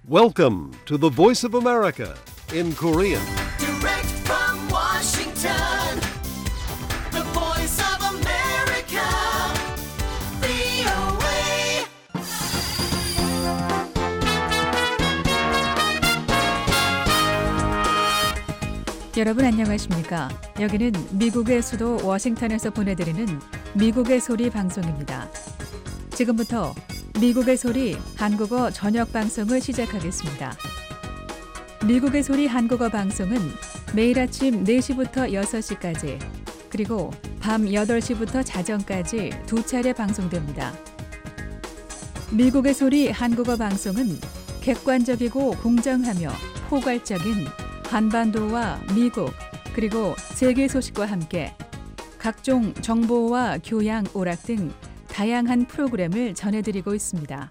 Welcome to the Voice of America in Korean. Direct from Washington, the Voice of America, VOA. 여러분 안녕하십니까? 여기는 미국의 수도 워싱턴에서 보내드리는 미국의 소리 방송입니다. 지금부터 미국의 소리 한국어 저녁 방송을 시작하겠습니다. 미국의 소리 한국어 방송은 매일 아침 4시부터 6시까지 그리고 밤 8시부터 자정까지 두 차례 방송됩니다. 미국의 소리 한국어 방송은 객관적이고 공정하며 포괄적인 한반도와 미국 그리고 세계 소식과 함께 각종 정보와 교양, 오락 등 다양한 프로그램을 전해드리고 있습니다.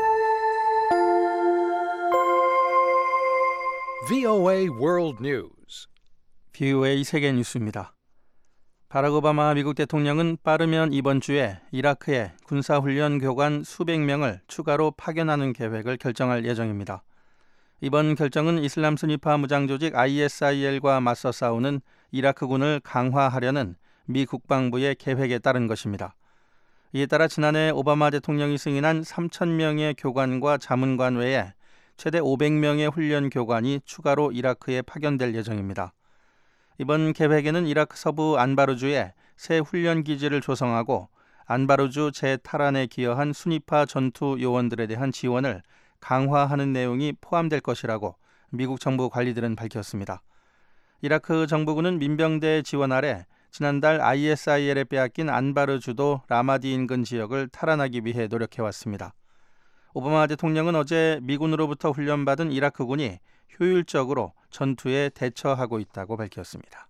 VOA World News. VOA 세계 뉴스입니다. 바락 오바마 미국 대통령은 빠르면 이번 주에 이라크에 군사훈련 교관 수백 명을 추가로 파견하는 계획을 결정할 예정입니다. 이번 결정은 이슬람 순위파 무장조직 ISIL과 맞서 싸우는 이라크군을 강화하려는 미 국방부의 계획에 따른 것입니다. 이에 따라 지난해 오바마 대통령이 승인한 3,000명의 교관과 자문관 외에 최대 500명의 훈련 교관이 추가로 이라크에 파견될 예정입니다. 이번 계획에는 이라크 서부 안바루주에 새 훈련 기지를 조성하고 안바루주 재탈환에 기여한 순위파 전투 요원들에 대한 지원을 강화하는 내용이 포함될 것이라고 미국 정부 관리들은 밝혔습니다. 이라크 정부군은 민병대 지원 아래 지난달 ISIL에 빼앗긴 안바르주도 라마디 인근 지역을 탈환하기 위해 노력해왔습니다. 오바마 대통령은 어제 미군으로부터 훈련받은 이라크군이 효율적으로 전투에 대처하고 있다고 밝혔습니다.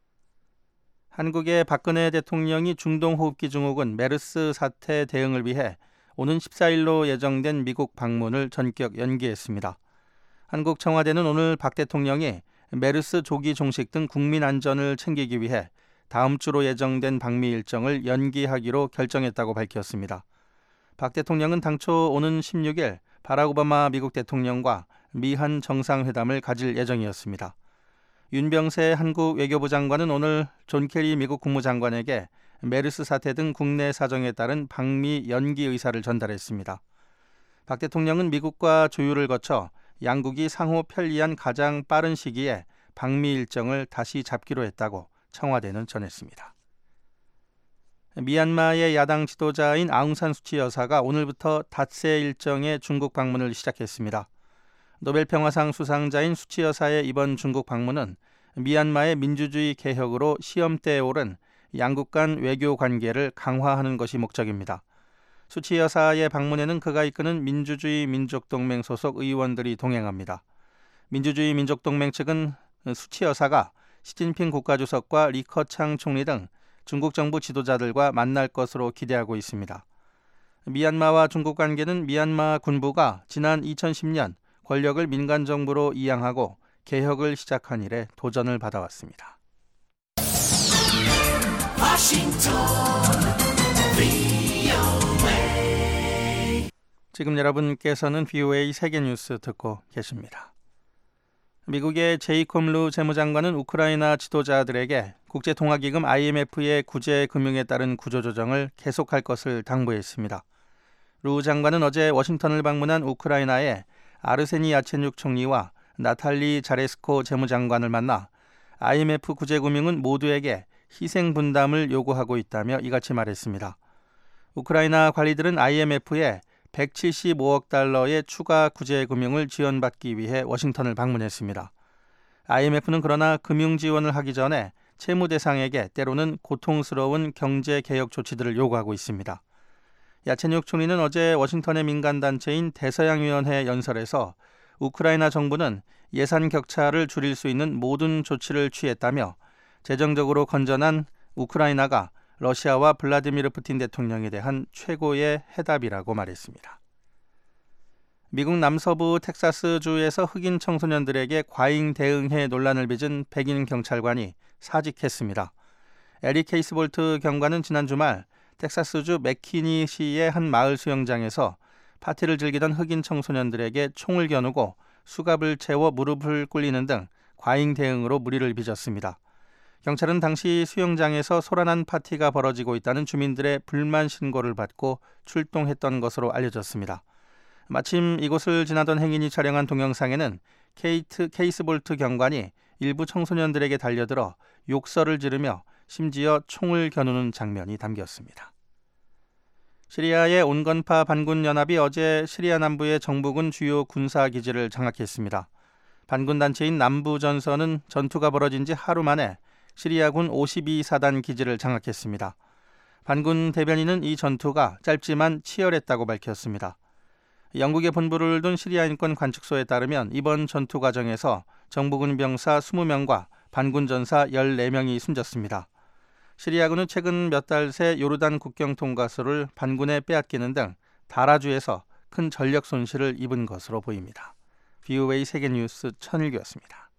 한국의 박근혜 대통령이 중동호흡기 증후군 메르스 사태 대응을 위해 오는 14일로 예정된 미국 방문을 전격 연기했습니다. 한국 청와대는 오늘 박 대통령이 메르스 조기 종식 등 국민 안전을 챙기기 위해 다음 주로 예정된 방미 일정을 연기하기로 결정했다고 밝혔습니다. 박 대통령은 당초 오는 16일 바락 오바마 미국 대통령과 미한 정상회담을 가질 예정이었습니다. 윤병세 한국 외교부 장관은 오늘 존 케리 미국 국무장관에게 메르스 사태 등 국내 사정에 따른 방미 연기 의사를 전달했습니다. 박 대통령은 미국과 조율을 거쳐 양국이 상호 편리한 가장 빠른 시기에 방미 일정을 다시 잡기로 했다고 청와대는 전했습니다. 미얀마의 야당 지도자인 아웅산 수치 여사가 오늘부터 닷새 일정의 중국 방문을 시작했습니다. 노벨 평화상 수상자인 수치 여사의 이번 중국 방문은 미얀마의 민주주의 개혁으로 시험대에 오른 양국 간 외교 관계를 강화하는 것이 목적입니다. 수치 여사의 방문에는 그가 이끄는 민주주의 민족동맹 소속 의원들이 동행합니다. 민주주의 민족동맹 측은 수치 여사가 시진핑 국가주석과 리커창 총리 등 중국 정부 지도자들과 만날 것으로 기대하고 있습니다. 미얀마와 중국 관계는 미얀마 군부가 지난 2010년 권력을 민간 정부로 이양하고 개혁을 시작한 이래 도전을 받아왔습니다. 지금 여러분께서는 VOA 세계뉴스 듣고 계십니다. 미국의 제이콥 루 재무장관은 우크라이나 지도자들에게 국제통화기금 IMF의 구제 금융에 따른 구조조정을 계속할 것을 당부했습니다. 루 장관은 어제 워싱턴을 방문한 우크라이나의 아르세니 야첸육 총리와 나탈리 자레스코 재무장관을 만나 IMF 구제금융은 모두에게 희생 분담을 요구하고 있다며 이같이 말했습니다. 우크라이나 관리들은 IMF에 175억 달러의 추가 구제 금융을 지원받기 위해 워싱턴을 방문했습니다. IMF는 그러나 금융 지원을 하기 전에 채무 대상에게 때로는 고통스러운 경제 개혁 조치들을 요구하고 있습니다. 야첸육 총리는 어제 워싱턴의 민간단체인 대서양위원회 연설에서 우크라이나 정부는 예산 격차를 줄일 수 있는 모든 조치를 취했다며 재정적으로 건전한 우크라이나가 러시아와 블라디미르 푸틴 대통령에 대한 최고의 해답이라고 말했습니다. 미국 남서부 텍사스주에서 흑인 청소년들에게 과잉 대응해 논란을 빚은 백인 경찰관이 사직했습니다. 에리 케이스 볼트 경관은 지난 주말 텍사스주 맥키니시의 한 마을 수영장에서 파티를 즐기던 흑인 청소년들에게 총을 겨누고 수갑을 채워 무릎을 꿇리는 등 과잉 대응으로 무리를 빚었습니다. 경찰은 당시 수영장에서 소란한 파티가 벌어지고 있다는 주민들의 불만 신고를 받고 출동했던 것으로 알려졌습니다. 마침 이곳을 지나던 행인이 촬영한 동영상에는 케이스 볼트 경관이 일부 청소년들에게 달려들어 욕설을 지르며 심지어 총을 겨누는 장면이 담겼습니다. 시리아의 온건파 반군 연합이 어제 시리아 남부의 정부군 주요 군사기지를 장악했습니다. 반군 단체인 남부전선은 전투가 벌어진 지 하루 만에 시리아군 52사단 기지를 장악했습니다. 반군 대변인은 이 전투가 짧지만 치열했다고 밝혔습니다. 영국의 본부를 둔 시리아 인권 관측소에 따르면 이번 전투 과정에서 정부군 병사 20명과 반군 전사 14명이 숨졌습니다. 시리아군은 최근 몇 달 새 요르단 국경 통과소를 반군에 빼앗기는 등 다라주에서 큰 전력 손실을 입은 것으로 보입니다. VOA 세계뉴스 천일규였습니다.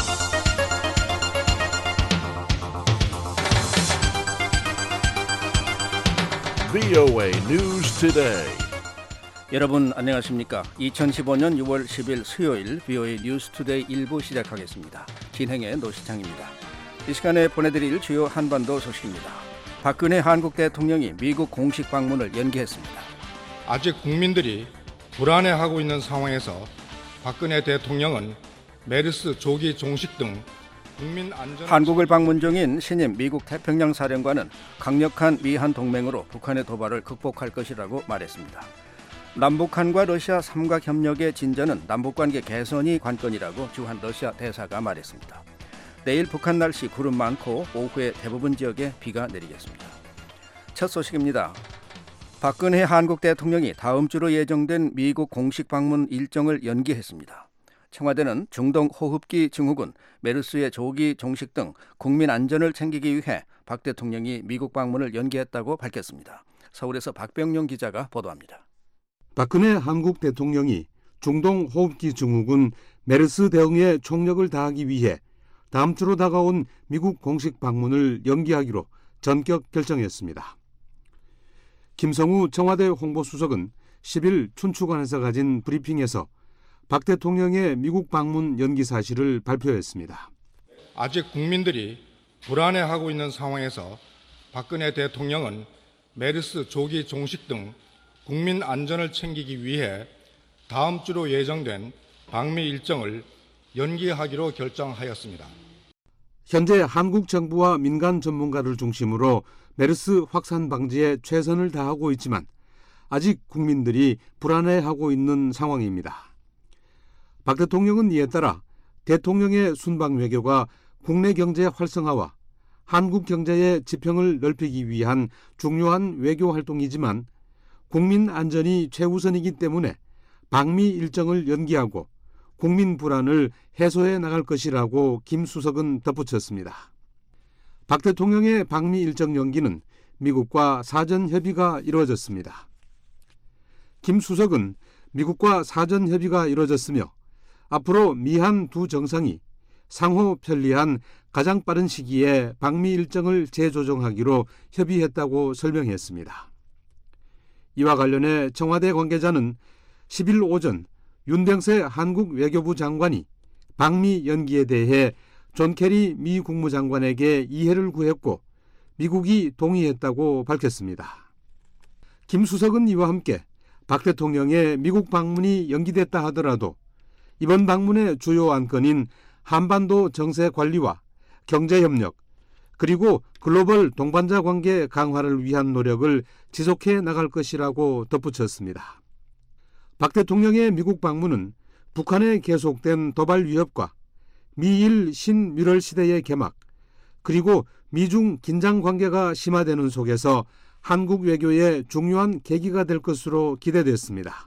VOA News Today. 여러분 안녕하십니까? 2015년 6월 10일 수요일 VOA 뉴스 투데이 1부 시작하겠습니다. 진행의 노시창입니다. 이 시간에 보내드릴 주요 한반도 소식입니다. 박근혜 한국 대통령이 미국 공식 방문을 연기했습니다. 아직 국민들이 불안해하고 있는 상황에서 박근혜 대통령은 메르스 조기 종식 등 국민 안전 한국을 방문 중인 신임 미국 태평양 사령관은 강력한 미한 동맹으로 북한의 도발을 극복할 것이라고 말했습니다. 남북한과 러시아 삼각협력의 진전은 남북관계 개선이 관건이라고 주한 러시아 대사가 말했습니다. 내일 북한 날씨 구름 많고 오후에 대부분 지역에 비가 내리겠습니다. 첫 소식입니다. 박근혜 한국 대통령이 다음 주로 예정된 미국 공식 방문 일정을 연기했습니다. 청와대는 중동 호흡기 증후군, 메르스의 조기 종식 등 국민 안전을 챙기기 위해 박 대통령이 미국 방문을 연기했다고 밝혔습니다. 서울에서 박병용 기자가 보도합니다. 박근혜 한국 대통령이 중동 호흡기 증후군 메르스 대응에 총력을 다하기 위해 다음 주로 다가온 미국 공식 방문을 연기하기로 전격 결정했습니다. 김성우 청와대 홍보수석은 10일 춘추관에서 가진 브리핑에서 박 대통령의 미국 방문 연기 사실을 발표했습니다. 아직 국민들이 불안해하고 있는 상황에서 박근혜 대통령은 메르스 조기 종식 등 국민 안전을 챙기기 위해 다음 주로 예정된 방미 일정을 연기하기로 결정하였습니다. 현재 한국 정부와 민간 전문가를 중심으로 메르스 확산 방지에 최선을 다하고 있지만 아직 국민들이 불안해하고 있는 상황입니다. 박 대통령은 이에 따라 대통령의 순방 외교가 국내 경제 활성화와 한국 경제의 지평을 넓히기 위한 중요한 외교 활동이지만 국민 안전이 최우선이기 때문에 방미 일정을 연기하고 국민 불안을 해소해 나갈 것이라고 김 수석은 덧붙였습니다. 박 대통령의 방미 일정 연기는 미국과 사전 협의가 이루어졌습니다. 김 수석은 미국과 사전 협의가 이루어졌으며 앞으로 미한 두 정상이 상호 편리한 가장 빠른 시기에 방미 일정을 재조정하기로 협의했다고 설명했습니다. 이와 관련해 청와대 관계자는 10일 오전 윤병세 한국 외교부 장관이 방미 연기에 대해 존 케리 미 국무장관에게 이해를 구했고 미국이 동의했다고 밝혔습니다. 김 수석은 이와 함께 박 대통령의 미국 방문이 연기됐다 하더라도 이번 방문의 주요 안건인 한반도 정세 관리와 경제협력 그리고 글로벌 동반자 관계 강화를 위한 노력을 지속해 나갈 것이라고 덧붙였습니다. 박 대통령의 미국 방문은 북한에 계속된 도발 위협과 미일 신뮤럴 시대의 개막 그리고 미중 긴장 관계가 심화되는 속에서 한국 외교의 중요한 계기가 될 것으로 기대됐습니다.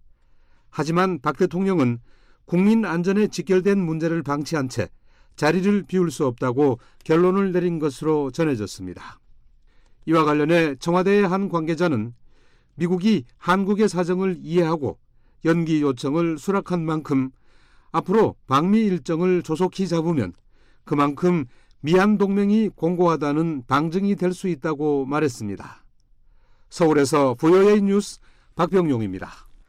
하지만 박 대통령은 국민 안전에 직결된 문제를 방치한 채 자리를 비울 수 없다고 결론을 내린 것으로 전해졌습니다. 이와 관련해 청와대의 한 관계자는 미국이 한국의 사정을 이해하고 연기 요청을 수락한 만큼 앞으로 방미 일정을 조속히 잡으면 그만큼 미한 동맹이 공고하다는 방증이 될 수 있다고 말했습니다. 서울에서 VOA 뉴스 박병용입니다.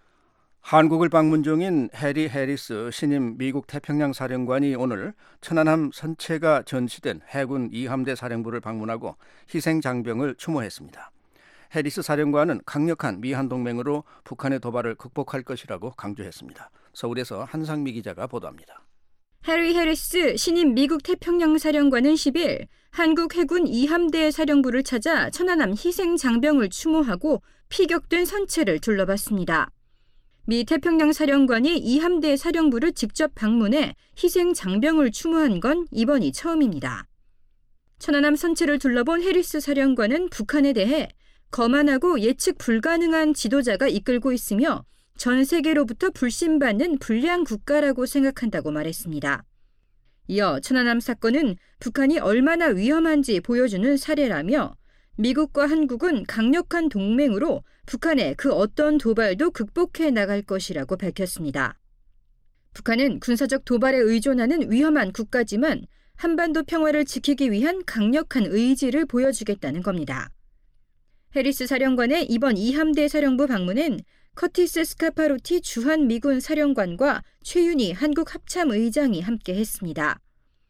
한국을 방문 중인 해리 해리스 신임 미국 태평양 사령관이 오늘 천안함 선체가 전시된 해군 2함대 사령부를 방문하고 희생 장병을 추모했습니다. 해리스 사령관은 강력한 미한 동맹으로 북한의 도발을 극복할 것이라고 강조했습니다. 서울에서 한상미 기자가 보도합니다. 해리 해리스 신임 미국 태평양 사령관은 10일 한국 해군 2함대 사령부를 찾아 천안함 희생 장병을 추모하고 피격된 선체를 둘러봤습니다. 미 태평양 사령관이 2함대 사령부를 직접 방문해 희생 장병을 추모한 건 이번이 처음입니다. 천안함 선체를 둘러본 해리스 사령관은 북한에 대해 거만하고 예측 불가능한 지도자가 이끌고 있으며 전 세계로부터 불신받는 불량 국가라고 생각한다고 말했습니다. 이어 천안함 사건은 북한이 얼마나 위험한지 보여주는 사례라며 미국과 한국은 강력한 동맹으로 북한의 그 어떤 도발도 극복해 나갈 것이라고 밝혔습니다. 북한은 군사적 도발에 의존하는 위험한 국가지만 한반도 평화를 지키기 위한 강력한 의지를 보여주겠다는 겁니다. 해리스 사령관의 이번 2함대 사령부 방문은 커티스 스카파로티 주한 미군 사령관과 최윤희 한국 합참의장이 함께했습니다.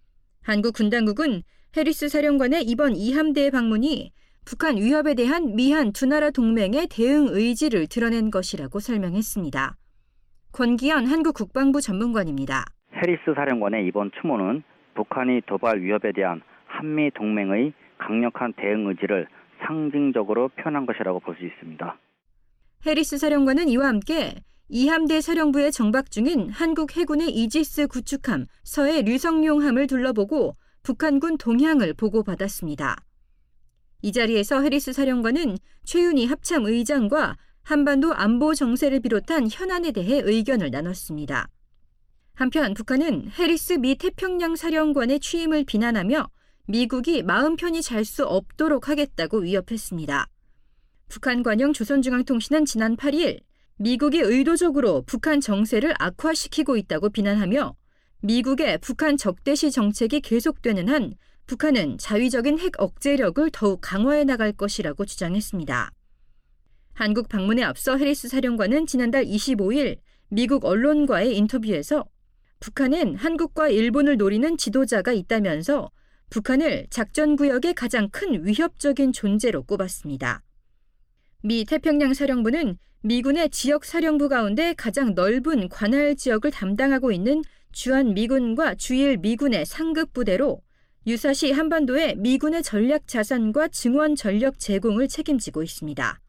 한국 군당국은 해리스 사령관의 이번 2함대 방문이 북한 위협에 대한 미한 두 나라 동맹의 대응 의지를 드러낸 것이라고 설명했습니다. 권기현 한국 국방부 전문관입니다. 해리스 사령관의 이번 추모는 북한이 도발 위협에 대한 한미 동맹의 강력한 대응 의지를 상징적으로 표현한 것이라고 볼 수 있습니다. 해리스 사령관은 이와 함께 2함대 사령부에 정박 중인 한국 해군의 이지스 구축함 서해 류성룡함을 둘러보고 북한군 동향을 보고받았습니다. 이 자리에서 해리스 사령관은 최윤희 합참의장과 한반도 안보 정세를 비롯한 현안에 대해 의견을 나눴습니다. 한편 북한은 해리스 미 태평양 사령관의 취임을 비난하며 미국이 마음 편히 잘 수 없도록 하겠다고 위협했습니다. 북한 관영 조선중앙통신은 지난 8일 미국이 의도적으로 북한 정세를 악화시키고 있다고 비난하며 미국의 북한 적대시 정책이 계속되는 한 북한은 자위적인 핵 억제력을 더욱 강화해 나갈 것이라고 주장했습니다. 한국 방문에 앞서 해리스 사령관은 지난달 25일 미국 언론과의 인터뷰에서 북한엔 한국과 일본을 노리는 지도자가 있다면서 북한을 작전구역의 가장 큰 위협적인 존재로 꼽았습니다. 미 태평양 사령부는 미군의 지역 사령부 가운데 가장 넓은 관할 지역을 담당하고 있는 주한 미군과 주일 미군의 상급 부대로 유사시 한반도의 미군의 전략 자산과 증원 전력 제공을 책임지고 있습니다.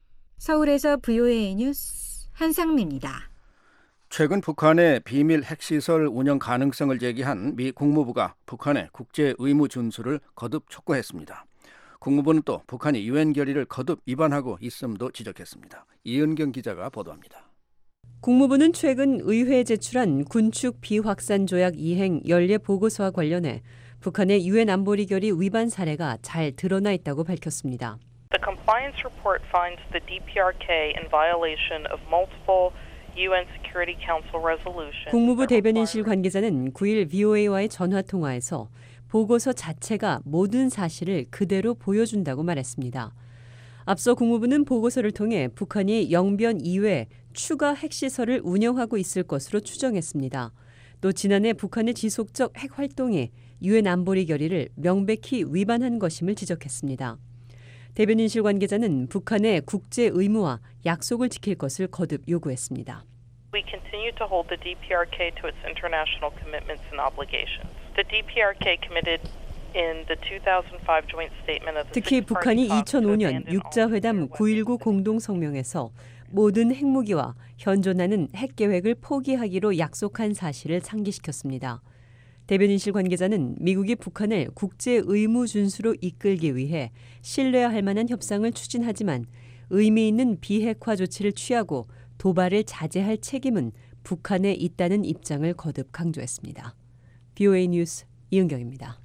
서울에서 VOA 뉴스 한상미입니다. 최근 북한의 비밀 핵시설 운영 가능성을 제기한 미 국무부가 북한의 국제 의무 준수를 거듭 촉구했습니다. 국무부는 또 북한이 유엔 결의를 거듭 위반하고 있음도 지적했습니다. 이은경 기자가 보도합니다. 국무부는 최근 의회에 제출한 군축 비확산 조약 이행 연례 보고서와 관련해 북한의 유엔 안보리 결의 위반 사례가 잘 드러나 있다고 밝혔습니다. The compliance report finds the DPRK in violation of multiple UN Security Council resolutions. 국무부 대변인실 관계자는 9일 VOA와의 전화 통화에서 보고서 자체가 모든 사실을 그대로 보여준다고 말했습니다. 앞서 국무부는 보고서를 통해 북한이 영변 이외 추가 핵시설을 운영하고 있을 것으로 추정했습니다. 또 지난해 북한의 지속적 핵 활동이 유엔 안보리 결의를 명백히 위반한 것임을 지적했습니다. 대변인실 관계자는 북한의 국제 의무와 약속을 지킬 것을 거듭 요구했습니다. We continue to hold the DPRK to its international commitments and obligations. The DPRK committed in the 2005 joint statement of the 특히 북한이 2005년 육자회담 9.19 공동성명에서 모든 핵무기와 현존하는 핵 계획을 포기하기로 약속한 사실을 상기시켰습니다. 대변인실 관계자는 미국이 북한을 국제 의무 준수로 이끌기 위해 신뢰할 만한 협상을 추진하지만 의미 있는 비핵화 조치를 취하고 도발을 자제할 책임은 북한에 있다는 입장을 거듭 강조했습니다. VOA 뉴스 이은경입니다.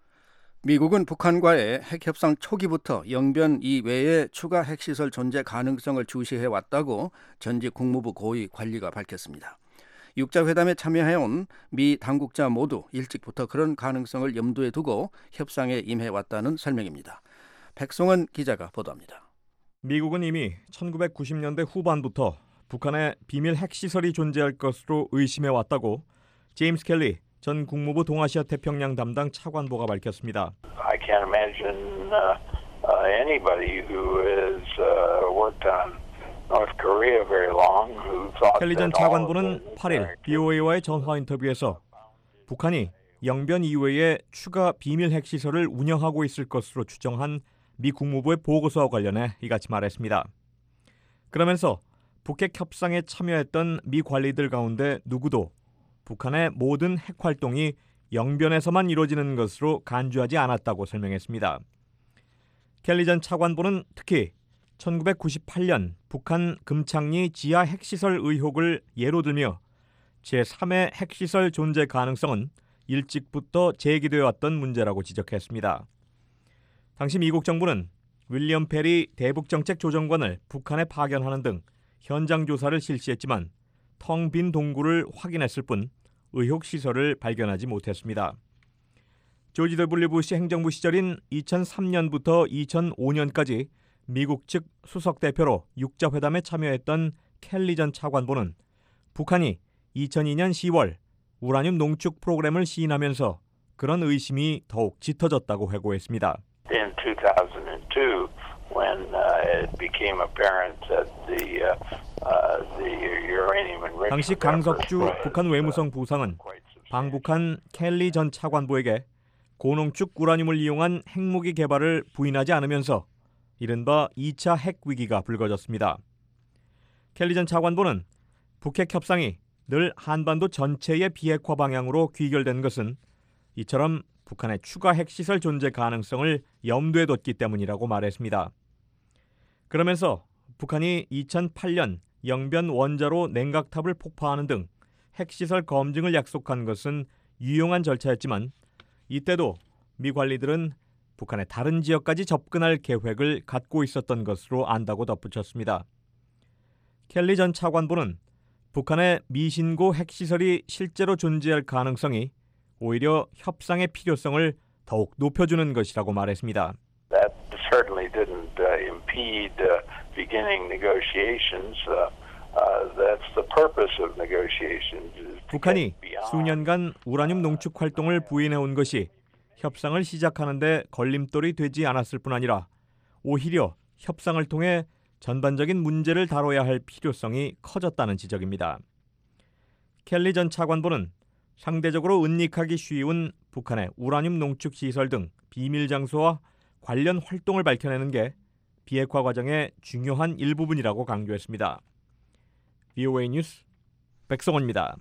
미국은 북한과의 핵협상 초기부터 영변 이외에 추가 핵시설 존재 가능성을 주시해왔다고 전직 국무부 고위 관리가 밝혔습니다. 육자회담에 참여해온 미 당국자 모두 일찍부터 그런 가능성을 염두에 두고 협상에 임해왔다는 설명입니다. 백송은 기자가 보도합니다. 미국은 이미 1990년대 후반부터 북한에 비밀 핵시설이 존재할 것으로 의심해왔다고 제임스 켈리 전 국무부 동아시아 태평양 담당 차관보가 밝혔습니다. I can't imagine anybody who has worked on North Korea very long who thought 켈리 전 차관보는 8일 BOA와의 전화 인터뷰에서 북한이 영변 이외에 추가 비밀 핵시설을 운영하고 있을 것으로 추정한 미 국무부의 보고서와 관련해 이같이 말했습니다. 그러면서 북핵 협상에 참여했던 미 관리들 가운데 누구도 북한의 모든 핵 활동이 영변에서만 이루어지는 것으로 간주하지 않았다고 설명했습니다. 켈리 전 차관보는 특히 1998년 북한 금창리 지하 핵시설 의혹을 예로 들며 제3의 핵시설 존재 가능성은 일찍부터 제기되어 왔던 문제라고 지적했습니다. 당시 미국 정부는 윌리엄 페리 대북정책조정관을 북한에 파견하는 등 현장 조사를 실시했지만 텅 빈 동굴을 확인했을 뿐 의혹 시설을 발견하지 못했습니다. 조지 W 부시 행정부 시절인 2003년부터 2005년까지 미국 측 수석 대표로 육자회담에 참여했던 켈리 전 차관보는 북한이 2002년 10월 우라늄 농축 프로그램을 시인하면서 그런 의심이 더욱 짙어졌다고 회고했습니다. In 2002, when it became apparent that the uranium enrichment 당시 강석주 북한 외무성 부상은 방북한 켈리 전 차관보에게 고농축 우라늄을 이용한 핵무기 개발을 부인하지 않으면서 이른바 2차 핵 위기가 불거졌습니다. 켈리 전 차관보는 북핵 협상이 늘 한반도 전체의 비핵화 방향으로 귀결된 것은 이처럼 북한의 추가 핵시설 존재 가능성을 염두에 뒀기 때문이라고 말했습니다. 그러면서 북한이 2008년 영변 원자로 냉각탑을 폭파하는 등 핵시설 검증을 약속한 것은 유용한 절차였지만 이때도 미 관리들은 북한의 다른 지역까지 접근할 계획을 갖고 있었던 것으로 안다고 덧붙였습니다. 켈리 전 차관보는 북한의 미신고 핵시설이 실제로 존재할 가능성이 오히려 협상의 필요성을 더욱 높여주는 것이라고 말했습니다. That certainly didn't impede beginning negotiations. That's the purpose of negotiations. 북한이 수년간 우라늄 농축 활동을 부인해온 것이 협상을 시작하는 데 걸림돌이 되지 않았을 뿐 아니라 오히려 협상을 통해 전반적인 문제를 다뤄야 할 필요성이 커졌다는 지적입니다. 켈리 전 차관보는 상대적으로 은닉하기 쉬운 북한의 우라늄 농축 시설 등 비밀 장소와 관련 활동을 밝혀내는 게 비핵화 과정의 중요한 일부분이라고 강조했습니다. VOA 뉴스 백성원입니다.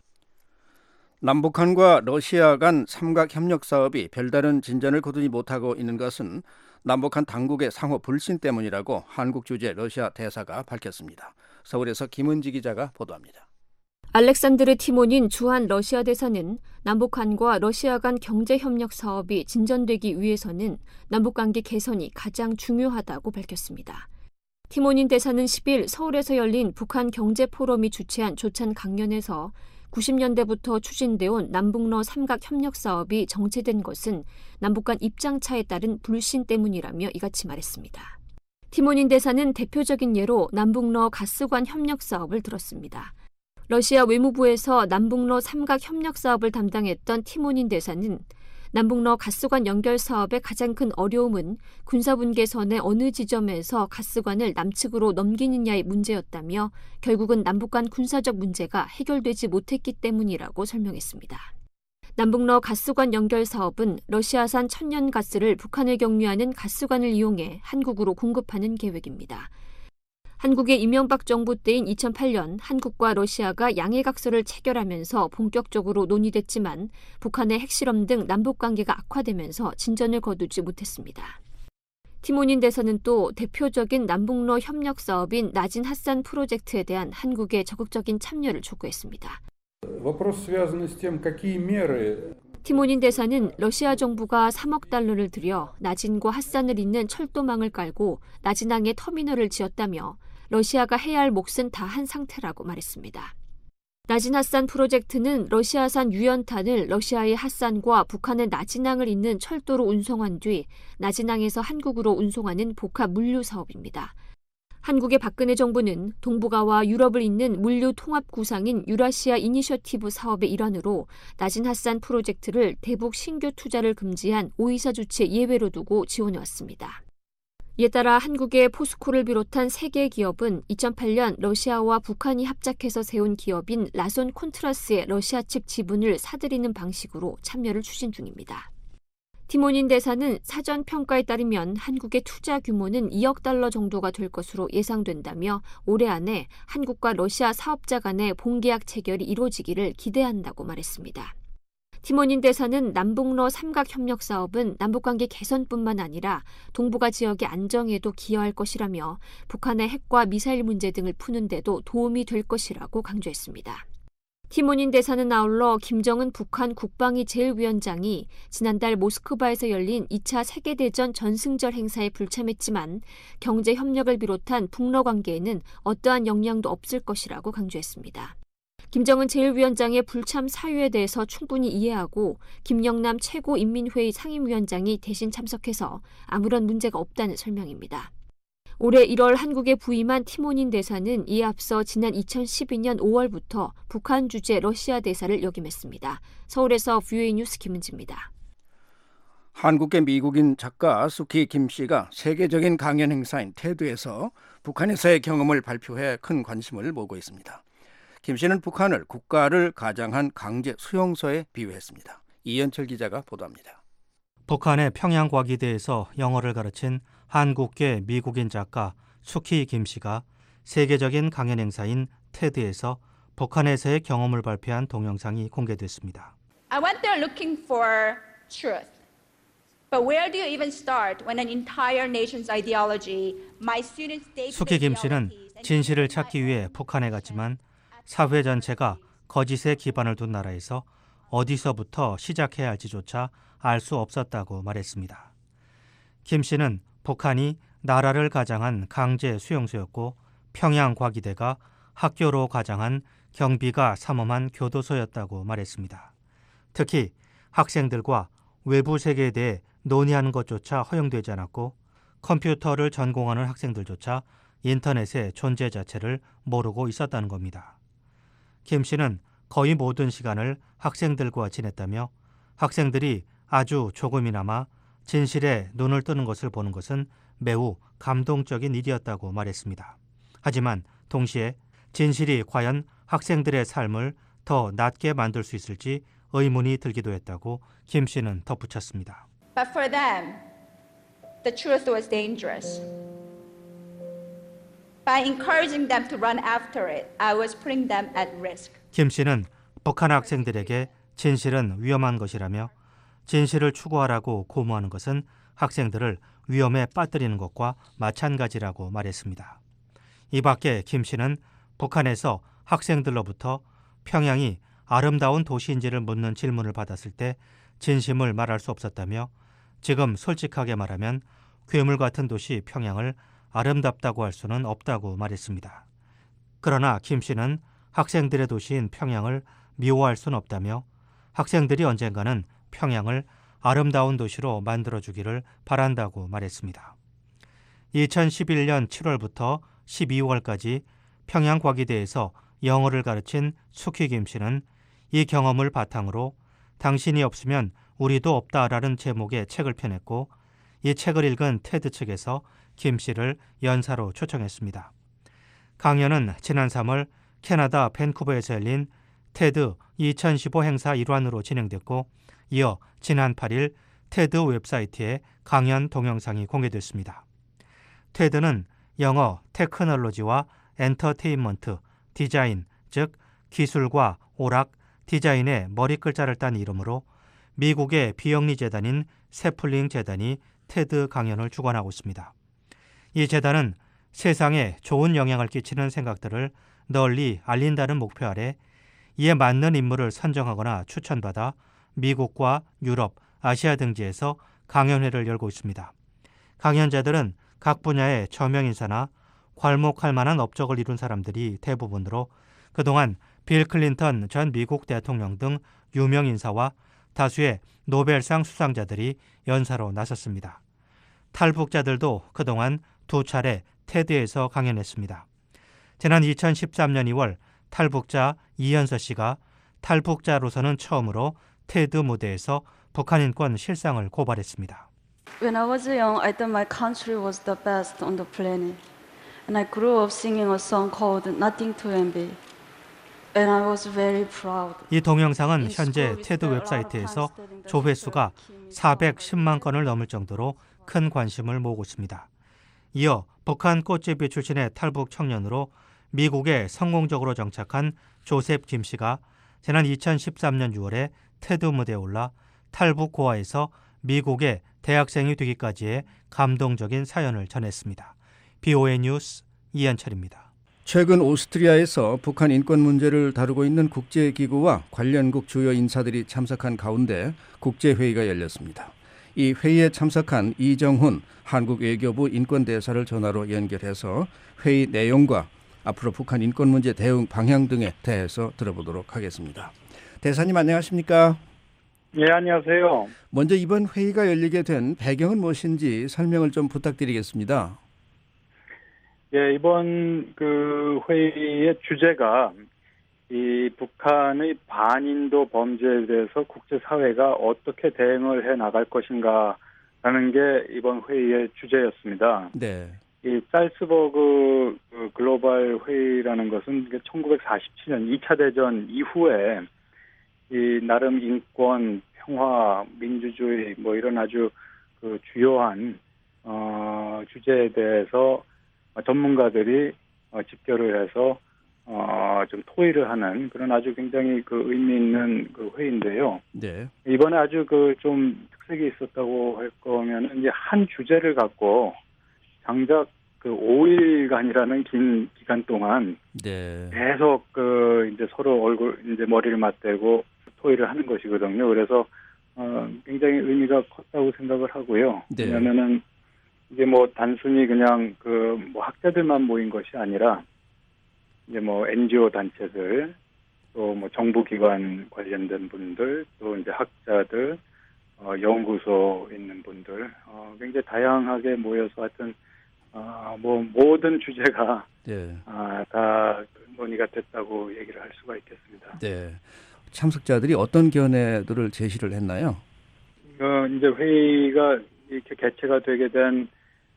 남북한과 러시아 간 삼각 협력 사업이 별다른 진전을 거두지 못하고 있는 것은 남북한 당국의 상호 불신 때문이라고 한국 주재 러시아 대사가 밝혔습니다. 서울에서 김은지 기자가 보도합니다. 알렉산드르 티모닌 주한 러시아 대사는 남북한과 러시아 간 경제협력 사업이 진전되기 위해서는 남북관계 개선이 가장 중요하다고 밝혔습니다. 티모닌 대사는 10일 서울에서 열린 북한 경제포럼이 주최한 조찬 강연에서 90년대부터 추진되어온 남북러 삼각협력 사업이 정체된 것은 남북 간 입장차에 따른 불신 때문이라며 이같이 말했습니다. 티모닌 대사는 대표적인 예로 남북러 가스관 협력 사업을 들었습니다. 러시아 외무부에서 남북러 삼각협력 사업을 담당했던 티모닌 대사는 남북러 가스관 연결 사업의 가장 큰 어려움은 군사분계선의 어느 지점에서 가스관을 남측으로 넘기느냐의 문제였다며 결국은 남북 간 군사적 문제가 해결되지 못했기 때문이라고 설명했습니다. 남북러 가스관 연결 사업은 러시아산 천연가스를 북한에 경유하는 가스관을 이용해 한국으로 공급하는 계획입니다. 한국의 이명박 정부 때인 2008년 한국과 러시아가 양해각서를 체결하면서 본격적으로 논의됐지만 북한의 핵실험 등 남북관계가 악화되면서 진전을 거두지 못했습니다. 티모닌 대사는 또 대표적인 남북러 협력 사업인 나진 핫산 프로젝트에 대한 한국의 적극적인 참여를 촉구했습니다. 티모닌 대사는 러시아 정부가 3억 달러를 들여 나진과 핫산을 잇는 철도망을 깔고 나진항에 터미널을 지었다며 러시아가 해야 할 몫은 다 한 상태라고 말했습니다. 나진 핫산 프로젝트는 러시아산 유연탄을 러시아의 핫산과 북한의 나진항을 잇는 철도로 운송한 뒤 나진항에서 한국으로 운송하는 복합 물류 사업입니다. 한국의 박근혜 정부는 동북아와 유럽을 잇는 물류 통합 구상인 유라시아 이니셔티브 사업의 일환으로 나진 핫산 프로젝트를 대북 신규 투자를 금지한 오이사 조치 예외로 두고 지원해왔습니다. 이에 따라 한국의 포스코를 비롯한 3개 기업은 2008년 러시아와 북한이 합작해서 세운 기업인 라손 콘트라스의 러시아 측 지분을 사들이는 방식으로 참여를 추진 중입니다. 티모닌 대사는 사전 평가에 따르면 한국의 투자 규모는 2억 달러 정도가 될 것으로 예상된다며 올해 안에 한국과 러시아 사업자 간의 본계약 체결이 이루어지기를 기대한다고 말했습니다. 티모닌 대사는 남북러 삼각협력 사업은 남북관계 개선뿐만 아니라 동북아 지역의 안정에도 기여할 것이라며 북한의 핵과 미사일 문제 등을 푸는 데도 도움이 될 것이라고 강조했습니다. 티모닌 대사는 아울러 김정은 북한 국방위 제1위원장이 지난달 모스크바에서 열린 2차 세계대전 전승절 행사에 불참했지만 경제 협력을 비롯한 북러 관계에는 어떠한 영향도 없을 것이라고 강조했습니다. 김정은 제1위원장의 불참 사유에 대해서 충분히 이해하고 김영남 최고인민회의 상임위원장이 대신 참석해서 아무런 문제가 없다는 설명입니다. 올해 1월 한국에 부임한 티모닌 대사는 이에 앞서 지난 2012년 5월부터 북한 주재 러시아 대사를 역임했습니다. 서울에서 VOA 뉴스 김은지입니다. 한국계 미국인 작가 수키 김 씨가 세계적인 강연 행사인 테드에서 북한에서의 경험을 발표해 큰 관심을 모으고 있습니다. 김 씨는 북한을 국가를 가장한 강제 수용소에 비유했습니다. 이현철 기자가 보도합니다. 북한의 평양과기대에서 영어를 가르친 한국계 미국인 작가 수키 김 씨가 세계적인 강연 행사인 테드에서 북한에서의 경험을 발표한 동영상이 공개됐습니다. I went there looking for truth. But where do you even start when an entire nation's ideology, my students' day-to-day 수키 김 씨는 진실을 찾기 위해 북한에 갔지만 사회 전체가 거짓에 기반을 둔 나라에서 어디서부터 시작해야 할지조차 알 수 없었다고 말했습니다. 김 씨는 북한이 나라를 가장한 강제 수용소였고 평양과기대가 학교로 가장한 경비가 삼엄한 교도소였다고 말했습니다. 특히 학생들과 외부 세계에 대해 논의하는 것조차 허용되지 않았고 컴퓨터를 전공하는 학생들조차 인터넷의 존재 자체를 모르고 있었다는 겁니다. 김 씨는 거의 모든 시간을 학생들과 지냈다며 학생들이 아주 조금이나마 진실에 눈을 뜨는 것을 보는 것은 매우 감동적인 일이었다고 말했습니다. 하지만 동시에 진실이 과연 학생들의 삶을 더 낫게 만들 수 있을지 의문이 들기도 했다고 김 씨는 덧붙였습니다. But for them, the truth was dangerous. By encouraging them to run after it, I was putting them at risk. 김 씨는 북한 학생들에게 진실은 위험한 것이라며 진실을 추구하라고 고무하는 것은 학생들을 위험에 빠뜨리는 것과 마찬가지라고 말했습니다. 이 밖에 김 씨는 북한에서 학생들로부터 평양이 아름다운 도시인지를 묻는 질문을 받았을 때 진심을 말할 수 없었다며 지금 솔직하게 말하면 괴물 같은 도시 평양을 아름답다고 할 수는 없다고 말했습니다. 그러나 김 씨는 학생들의 도시인 평양을 미워할 수는 없다며 학생들이 언젠가는 평양을 아름다운 도시로 만들어주기를 바란다고 말했습니다. 2011년 7월부터 12월까지 평양과기대에서 영어를 가르친 수키 김 씨는 이 경험을 바탕으로 당신이 없으면 우리도 없다라는 제목의 책을 펴냈고 이 책을 읽은 테드 측에서 김 씨를 연사로 초청했습니다. 강연은 지난 3월 캐나다 밴쿠버에서 열린 테드 2015 행사 일환으로 진행됐고 이어 지난 8일 테드 웹사이트에 강연 동영상이 공개됐습니다. 테드는 영어 테크놀로지와 엔터테인먼트, 디자인, 즉 기술과 오락, 디자인의 머리글자를 딴 이름으로 미국의 비영리 재단인 세플링 재단이 테드 강연을 주관하고 있습니다. 이 재단은 세상에 좋은 영향을 끼치는 생각들을 널리 알린다는 목표 아래 이에 맞는 인물을 선정하거나 추천받아 미국과 유럽, 아시아 등지에서 강연회를 열고 있습니다. 강연자들은 각 분야의 저명인사나 괄목할 만한 업적을 이룬 사람들이 대부분으로 그동안 빌 클린턴 전 미국 대통령 등 유명 인사와 다수의 노벨상 수상자들이 연사로 나섰습니다. 탈북자들도 그동안 2차례 테드에서 강연했습니다. 지난 2013년 2월 탈북자 이현서 씨가 탈북자로서는 처음으로 테드 무대에서 북한 인권 실상을 고발했습니다. When I was young, I thought my country was the best on the planet. And I grew up singing a song called Nothing to Envy. And I was very proud. 이 동영상은 현재 테드 웹사이트에서 조회수가 410만 건을 넘을 정도로 큰 관심을 모으고 있습니다. 이어 북한 꽃제비 출신의 탈북 청년으로 미국에 성공적으로 정착한 조셉 김 씨가 지난 2013년 6월에 테드 무대에 올라 탈북 고아에서 미국의 대학생이 되기까지의 감동적인 사연을 전했습니다. BOA 뉴스 이한철입니다. 최근 오스트리아에서 북한 인권 문제를 다루고 있는 국제기구와 관련국 주요 인사들이 참석한 가운데 국제회의가 열렸습니다. 이 회의에 참석한 이정훈 한국외교부 인권대사를 전화로 연결해서 회의 내용과 앞으로 북한 인권 문제 대응 방향 등에 대해서 들어보도록 하겠습니다. 대사님 안녕하십니까? 네, 안녕하세요. 먼저 이번 회의가 열리게 된 배경은 무엇인지 설명을 좀 부탁드리겠습니다. 예, 이번 그 회의의 주제가 이 북한의 반인도 범죄에 대해서 국제사회가 어떻게 대응을 해 나갈 것인가라는 게 이번 회의의 주제였습니다. 네. 이 살츠버그 글로벌 회의라는 것은 1947년 2차 대전 이후에 이 나름 인권, 평화, 민주주의 뭐 이런 아주 그 주요한 주제에 대해서 전문가들이 집결을 해서 좀 토의를 하는 그런 아주 굉장히 그 의미 있는 그 회의인데요. 네. 이번에 아주 그 좀 특색이 있었다고 할 거면은 이제 한 주제를 갖고 장작 그 5일간이라는 긴 기간 동안 네. 계속 그 이제 서로 이제 머리를 맞대고 토의를 하는 것이거든요. 그래서 굉장히 의미가 컸다고 생각을 하고요. 네. 왜냐면은 이게 뭐 단순히 그냥 그 뭐 학자들만 모인 것이 아니라 이제 뭐 NGO 단체들 또 뭐 정부기관 관련된 분들 또 이제 학자들 연구소 있는 분들 굉장히 다양하게 모여서 하여튼 뭐 모든 주제가 네. 다 논의가 됐다고 얘기를 할 수가 있겠습니다. 네. 참석자들이 어떤 견해들을 제시를 했나요? 이제 회의가 이렇게 개최가 되게 된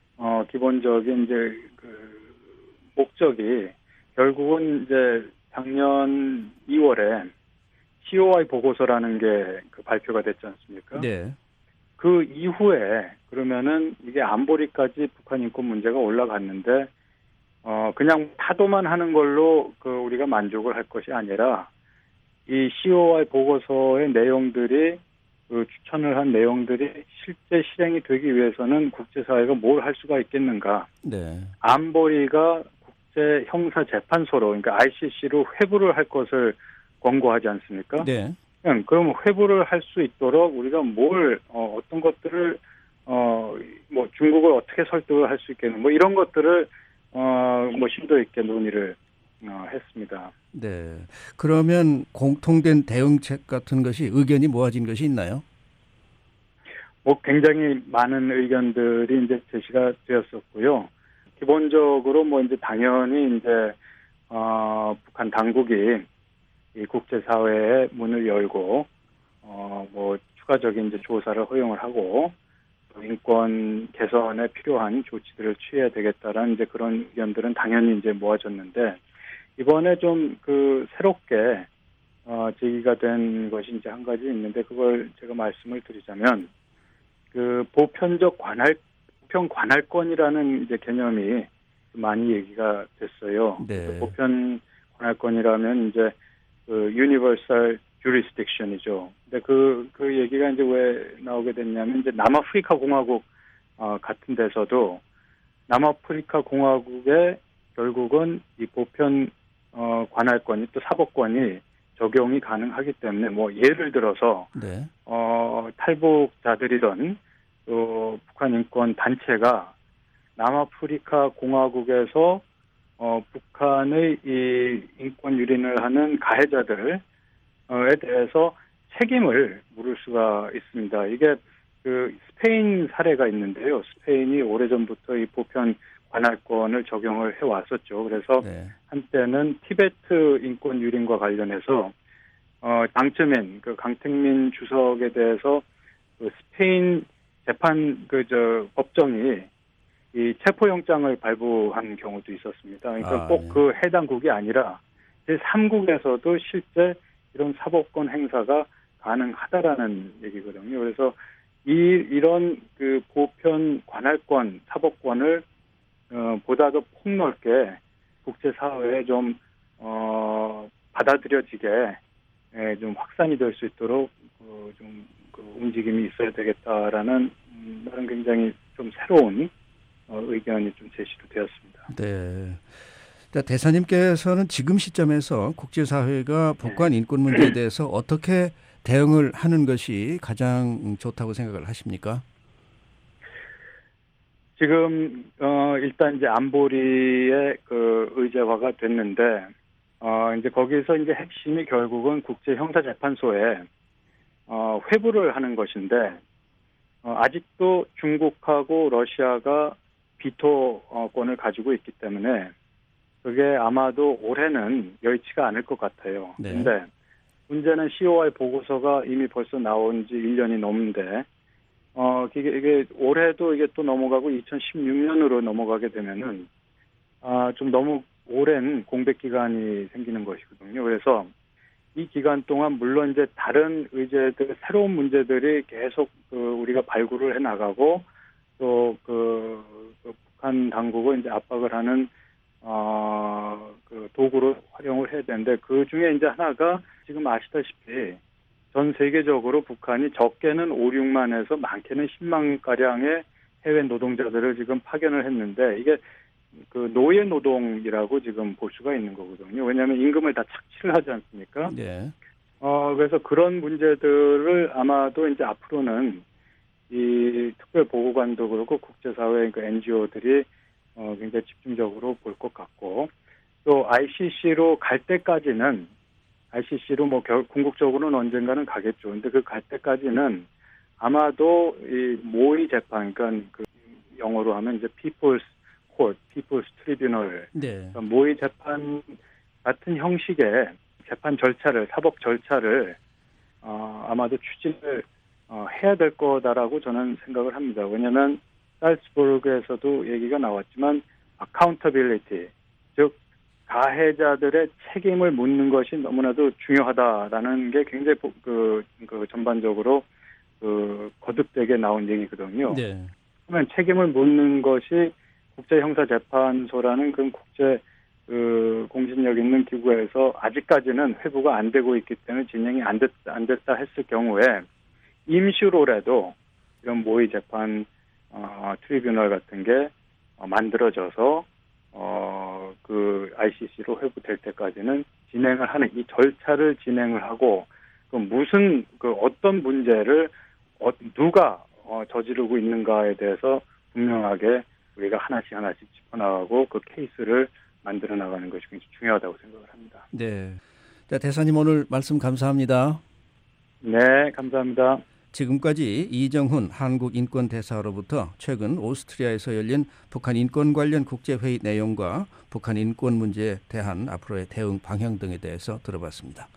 기본적인 이제 그 목적이 결국은 이제 작년 2월에 COI 보고서라는 게 그 발표가 됐지 않습니까? 네. 그 이후에 그러면은 이게 안보리까지 북한 인권 문제가 올라갔는데 그냥 타도만 하는 걸로 그 우리가 만족을 할 것이 아니라 이 COI 보고서의 내용들이 그 추천을 한 내용들이 실제 실행이 되기 위해서는 국제사회가 뭘 할 수가 있겠는가? 네. 안보리가 국제 형사 재판소로 그러니까 ICC로 회부를 할 것을 권고하지 않습니까? 네. 그럼 회부를 할 수 있도록 우리가 뭘 어떤 것들을 뭐 중국을 어떻게 설득을 할 수 있겠는 뭐 이런 것들을 뭐 심도 있게 논의를 했습니다. 네. 그러면 공통된 대응책 같은 것이 의견이 모아진 것이 있나요? 뭐 굉장히 많은 의견들이 이제 제시가 되었었고요. 기본적으로 뭐 이제 당연히 이제 북한 당국이 이 국제사회에 문을 열고 뭐 추가적인 이제 조사를 허용을 하고 인권 개선에 필요한 조치들을 취해야 되겠다라는 이제 그런 의견들은 당연히 이제 모아졌는데 이번에 좀 그 새롭게 제기가 된 것이 이제 한 가지 있는데 그걸 제가 말씀을 드리자면 그 보편적 보편 관할권이라는 이제 개념이 많이 얘기가 됐어요. 네. 보편 관할권이라면 이제 그 유니버설 jurisdiction이죠. 근데 그 얘기가 이제 왜 나오게 됐냐면 이제 남아프리카 공화국 같은 데서도 남아프리카 공화국에 결국은 이 보편 관할권이 또 사법권이 적용이 가능하기 때문에 뭐 예를 들어서 네. 탈북자들이던 또 북한 인권 단체가 남아프리카 공화국에서 북한의 이 인권 유린을 하는 가해자들에 대해서 책임을 물을 수가 있습니다. 이게 그 스페인 사례가 있는데요. 스페인이 오래전부터 이 보편 관할권을 적용을 해왔었죠. 그래서 한때는 티베트 인권 유린과 관련해서 당초엔 그 강택민 주석에 대해서 그 스페인 재판 법정이 이 체포영장을 발부한 경우도 있었습니다. 그러니까 꼭 그 해당국이 아니라 제3국에서도 실제 이런 사법권 행사가 가능하다라는 얘기거든요. 그래서 이런 그 보편 관할권, 사법권을 보다 더 폭넓게 국제사회에 좀 받아들여지게 좀 확산이 될 수 있도록 좀 그 움직임이 있어야 되겠다라는 다른 굉장히 좀 새로운 의견이 좀 제시도 되었습니다. 네. 대사님께서는 지금 시점에서 국제사회가 북한 인권 문제에 대해서 어떻게 대응을 하는 것이 가장 좋다고 생각을 하십니까? 지금 일단 이제 안보리의 그 의제화가 됐는데 이제 거기서 이제 핵심이 결국은 국제 형사재판소에 회부를 하는 것인데 아직도 중국하고 러시아가 비토권을 가지고 있기 때문에 그게 아마도 올해는 여의치가 않을 것 같아요. 그런데 문제는 COI 보고서가 이미 벌써 나온 지 1년이 넘는데 이게 올해도 이게 또 넘어가고 2016년으로 넘어가게 되면은 좀 너무 오랜 공백 기간이 생기는 것이거든요. 그래서 이 기간 동안 물론 이제 다른 의제들, 새로운 문제들이 계속 우리가 발굴을 해 나가고 또 그 북한 당국을 이제 압박을 하는 그 도구로 활용을 해야 되는데 그 중에 이제 하나가 지금 아시다시피 전 세계적으로 북한이 적게는 5, 6만에서 많게는 10만 가량의 해외 노동자들을 지금 파견을 했는데 이게 그 노예 노동이라고 지금 볼 수가 있는 거거든요. 왜냐하면 임금을 다 착취를 하지 않습니까? 네. 그래서 그런 문제들을 아마도 이제 앞으로는 이 특별 보고관도 그렇고 국제사회 그 NGO들이 굉장히 집중적으로 볼 것 같고 또 ICC로 갈 때까지는 ICC로 뭐 궁극적으로는 언젠가는 가겠죠. 근데 그 갈 때까지는 아마도 이 모의 재판, 그러니까 그 영어로 하면 이제 People's Court, People's Tribunal, 그러니까 모의 재판 같은 형식의 재판 절차를, 사법 절차를 아마도 추진을 해야 될 거다라고 저는 생각을 합니다. 왜냐하면 살츠부르크에서도 얘기가 나왔지만 accountability, 즉 가해자들의 책임을 묻는 것이 너무나도 중요하다라는 게 굉장히 그 전반적으로 거듭되게 나온 얘기거든요. 네. 그러면 책임을 묻는 것이 국제형사재판소라는 그런 국제 공신력 있는 기구에서 아직까지는 회부가 안 되고 있기 때문에 진행이 안 됐다 했을 경우에 임시로라도 이런 모의 재판 트리뷰널 같은 게 만들어져서 그 ICC로 회부될 때까지는 진행을 하는 이 절차를 진행을 하고 무슨 어떤 문제를 누가 저지르고 있는가에 대해서 분명하게 우리가 하나씩 짚어나가고 그 케이스를 만들어 나가는 것이 굉장히 중요하다고 생각을 합니다. 네. 대사님 오늘 말씀 감사합니다. 네, 감사합니다. 지금까지 이정훈 한국인권대사로부터 최근 오스트리아에서 열린 북한 인권 관련 국제회의 내용과 북한 인권 문제에 대한 앞으로의 대응 방향 등에 대해서 들어봤습니다.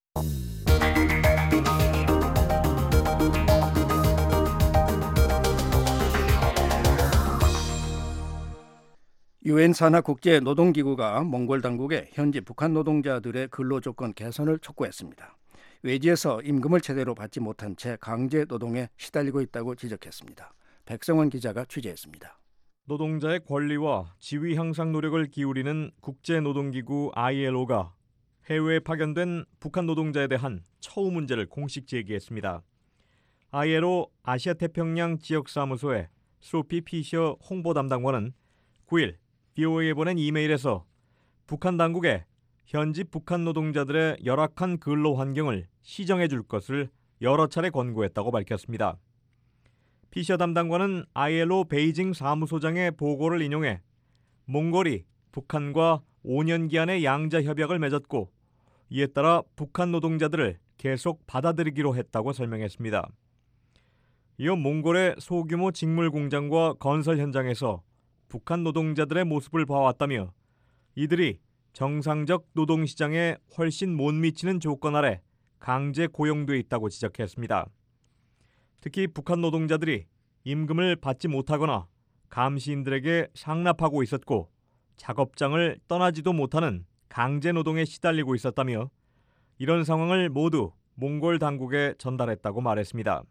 유엔 산하 국제 노동기구가 몽골 당국에 현지 북한 노동자들의 근로조건 개선을 촉구했습니다. 외지에서 임금을 제대로 받지 못한 채 강제 노동에 시달리고 있다고 지적했습니다. 백성원 기자가 취재했습니다. 노동자의 권리와 지위 향상 노력을 기울이는 국제노동기구 ILO가 해외에 파견된 북한 노동자에 대한 처우 문제를 공식 제기했습니다. ILO 아시아태평양 지역사무소의 소피 피셔 홍보담당관은 9일 VOA에 보낸 이메일에서 북한 당국에 현지 북한 노동자들의 열악한 근로 환경을 시정해 줄 것을 여러 차례 권고했다고 밝혔습니다. 피셔 담당관은 ILO 베이징 사무소장의 보고를 인용해 몽골이 북한과 5년 기한의 양자 협약을 맺었고 이에 따라 북한 노동자들을 계속 받아들이기로 했다고 설명했습니다. 이어 몽골의 소규모 직물 공장과 건설 현장에서 북한 노동자들의 모습을 봐왔다며 이들이 정상적 노동시장에 훨씬 못 미치는 조건 아래 강제 고용돼 있다고 지적했습니다. 특히 북한 노동자들이 임금을 받지 못하거나 감시인들에게 상납하고 있었고 작업장을 떠나지도 못하는 강제 노동에 시달리고 있었다며 이런 상황을 모두 몽골 당국에 전달했다고 말했습니다.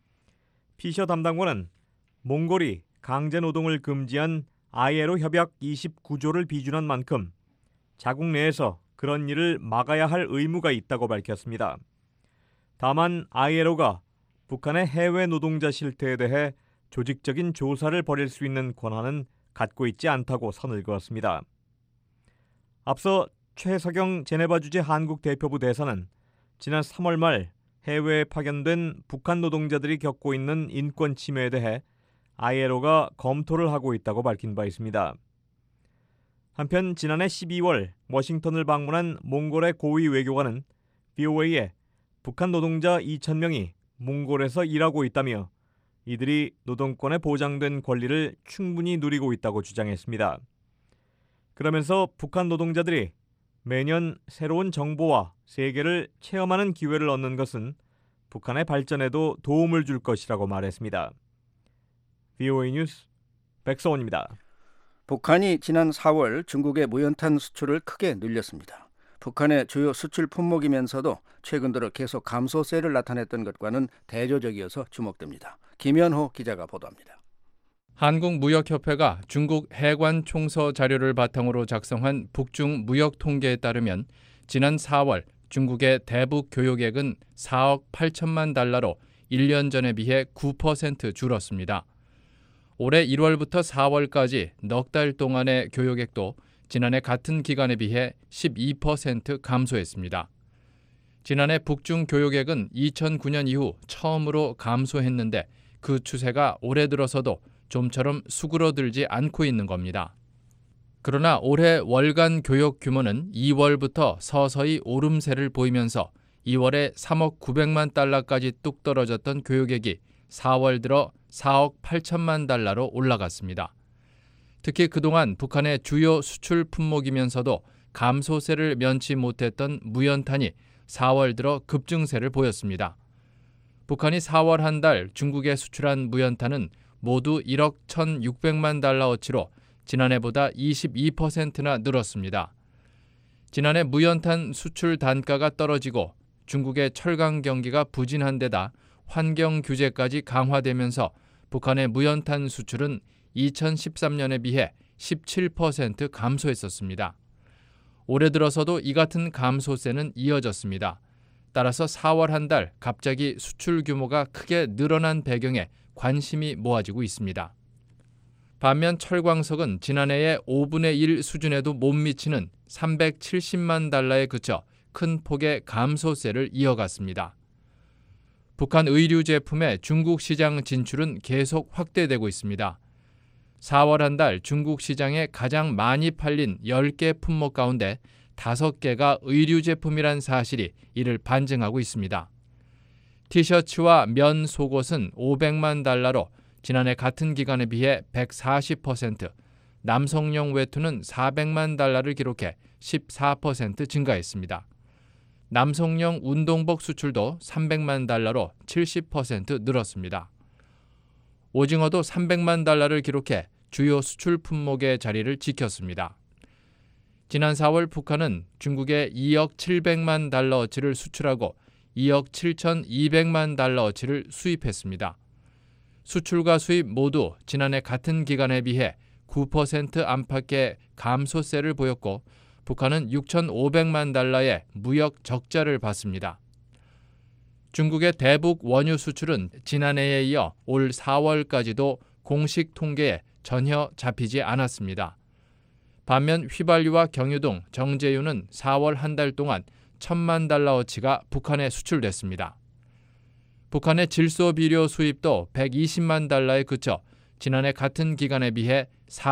피셔 담당관은 몽골이 강제 노동을 금지한 ILO 협약 29조를 비준한 만큼 자국 내에서 그런 일을 막아야 할 의무가 있다고 밝혔습니다. 다만 ILO가 북한의 해외 노동자 실태에 대해 조직적인 조사를 벌일 수 있는 권한은 갖고 있지 않다고 선을 그었습니다. 앞서 최석영 제네바 주재 한국 대표부 대사는 지난 3월 말 해외에 파견된 북한 노동자들이 겪고 있는 인권 침해에 대해 ILO가 검토를 하고 있다고 밝힌 바 있습니다. 한편 지난해 12월 워싱턴을 방문한 몽골의 고위 외교관은 VOA에 북한 노동자 2,000명이 몽골에서 일하고 있다며 이들이 노동권에 보장된 권리를 충분히 누리고 있다고 주장했습니다. 그러면서 북한 노동자들이 매년 새로운 정보와 세계를 체험하는 기회를 얻는 것은 북한의 발전에도 도움을 줄 것이라고 말했습니다. VOA 뉴스 백서원입니다. 북한이 지난 4월 중국의 무연탄 수출을 크게 늘렸습니다. 북한의 주요 수출 품목이면서도 최근 들어 계속 감소세를 나타냈던 것과는 대조적이어서 주목됩니다. 김현호 기자가 보도합니다. 한국무역협회가 중국 해관 총서 자료를 바탕으로 작성한 북중 무역 통계에 따르면 지난 4월 중국의 대북 교역액은 4억 8천만 달러로 1년 전에 비해 9% 줄었습니다. 올해 1월부터 4월까지 넉 달 동안의 교역액도 지난해 같은 기간에 비해 12% 감소했습니다. 지난해 북중 교역액은 2009년 이후 처음으로 감소했는데 그 추세가 올해 들어서도 좀처럼 수그러들지 않고 있는 겁니다. 그러나 올해 월간 교역 규모는 2월부터 서서히 오름세를 보이면서 2월에 3억 900만 달러까지 뚝 떨어졌던 교역액이 4월 들어 4억 8천만 달러로 올라갔습니다. 특히 그동안 북한의 주요 수출 품목이면서도 감소세를 면치 못했던 무연탄이 4월 들어 급증세를 보였습니다. 북한이 4월 한 달 중국에 수출한 무연탄은 모두 1억 1,600만 달러어치로 지난해보다 22%나 늘었습니다. 지난해 무연탄 수출 단가가 떨어지고 중국의 철강 경기가 부진한 데다 환경 규제까지 강화되면서 북한의 무연탄 수출은 2013년에 비해 17% 감소했었습니다. 올해 들어서도 이 같은 감소세는 이어졌습니다. 따라서 4월 한 달 갑자기 수출 규모가 크게 늘어난 배경에 관심이 모아지고 있습니다. 반면 철광석은 지난해의 5분의 1 수준에도 못 미치는 370만 달러에 그쳐 큰 폭의 감소세를 이어갔습니다. 북한 의류 제품의 중국 시장 진출은 계속 확대되고 있습니다. 4월 한 달 중국 시장에 가장 많이 팔린 10개 품목 가운데 5개가 의류 제품이란 사실이 이를 반증하고 있습니다. 티셔츠와 면 속옷은 500만 달러로 지난해 같은 기간에 비해 140%, 남성용 외투는 400만 달러를 기록해 14% 증가했습니다. 남성용 운동복 수출도 300만 달러로 70% 늘었습니다. 오징어도 300만 달러를 기록해 주요 수출 품목의 자리를 지켰습니다. 지난 4월 북한은 중국에 2억 700만 달러어치를 수출하고 2억 7,200만 달러어치를 수입했습니다. 수출과 수입 모두 지난해 같은 기간에 비해 9% 안팎의 감소세를 보였고 북한은 6,500만 달러의 무역 적자를 봤습니다. 중국의 대북 원유 수출은 지난해에 이어 올 4월까지도 공식 통계에 전혀 잡히지 않았습니다. 반면 휘발유와 경유 등 정제유는 4월 한 달 동안 1,000만 달러어치가 북한에 수출됐습니다. 북한의 질소비료 수입도 120만 달러에 그쳐 지난해 같은 기간에 비해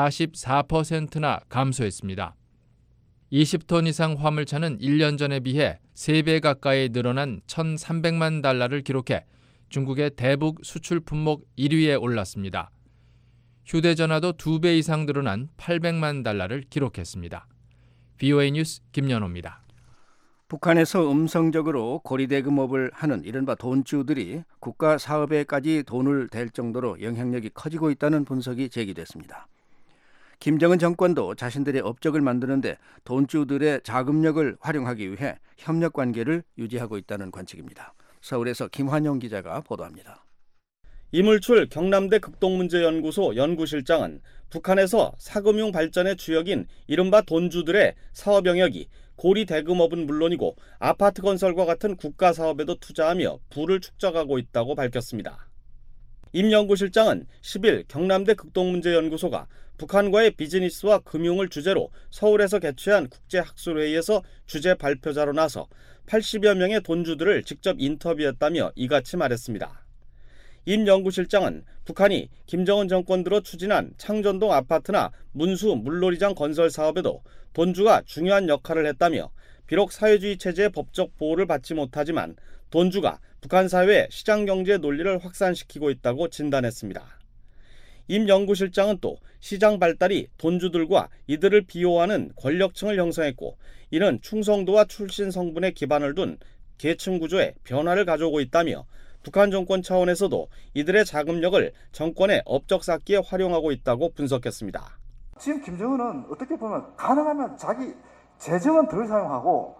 44%나 감소했습니다. 20톤 이상 화물차는 1년 전에 비해 3배 가까이 늘어난 1,300만 달러를 기록해 중국의 대북 수출 품목 1위에 올랐습니다. 휴대전화도 2배 이상 늘어난 800만 달러를 기록했습니다. VOA 뉴스 김연호입니다. 북한에서 음성적으로 고리대금업을 하는 이른바 돈주들이 국가 사업에까지 돈을 댈 정도로 영향력이 커지고 있다는 분석이 제기됐습니다. 김정은 정권도 자신들의 업적을 만드는데 돈주들의 자금력을 활용하기 위해 협력 관계를 유지하고 있다는 관측입니다. 서울에서 김환영 기자가 보도합니다. 이물출 경남대 극동문제연구소 연구실장은 북한에서 사금융 발전의 주역인 이른바 돈주들의 사업 영역이 고리 대금업은 물론이고 아파트 건설과 같은 국가 사업에도 투자하며 부를 축적하고 있다고 밝혔습니다. 임 연구실장은 10일 경남대 극동문제연구소가 북한과의 비즈니스와 금융을 주제로 서울에서 개최한 국제학술회의에서 주제 발표자로 나서 80여 명의 돈주들을 직접 인터뷰했다며 이같이 말했습니다. 임 연구실장은 북한이 김정은 정권 들어 추진한 창전동 아파트나 문수 물놀이장 건설 사업에도 돈주가 중요한 역할을 했다며 비록 사회주의 체제의 법적 보호를 받지 못하지만 돈주가 북한 사회의 시장경제 논리를 확산시키고 있다고 진단했습니다. 임 연구실장은 또 시장 발달이 돈주들과 이들을 비호하는 권력층을 형성했고 이는 충성도와 출신 성분에 기반을 둔 계층 구조에 변화를 가져오고 있다며 북한 정권 차원에서도 이들의 자금력을 정권의 업적 쌓기에 활용하고 있다고 분석했습니다. 지금 김정은은 어떻게 보면 가능하면 자기 재정은 덜 사용하고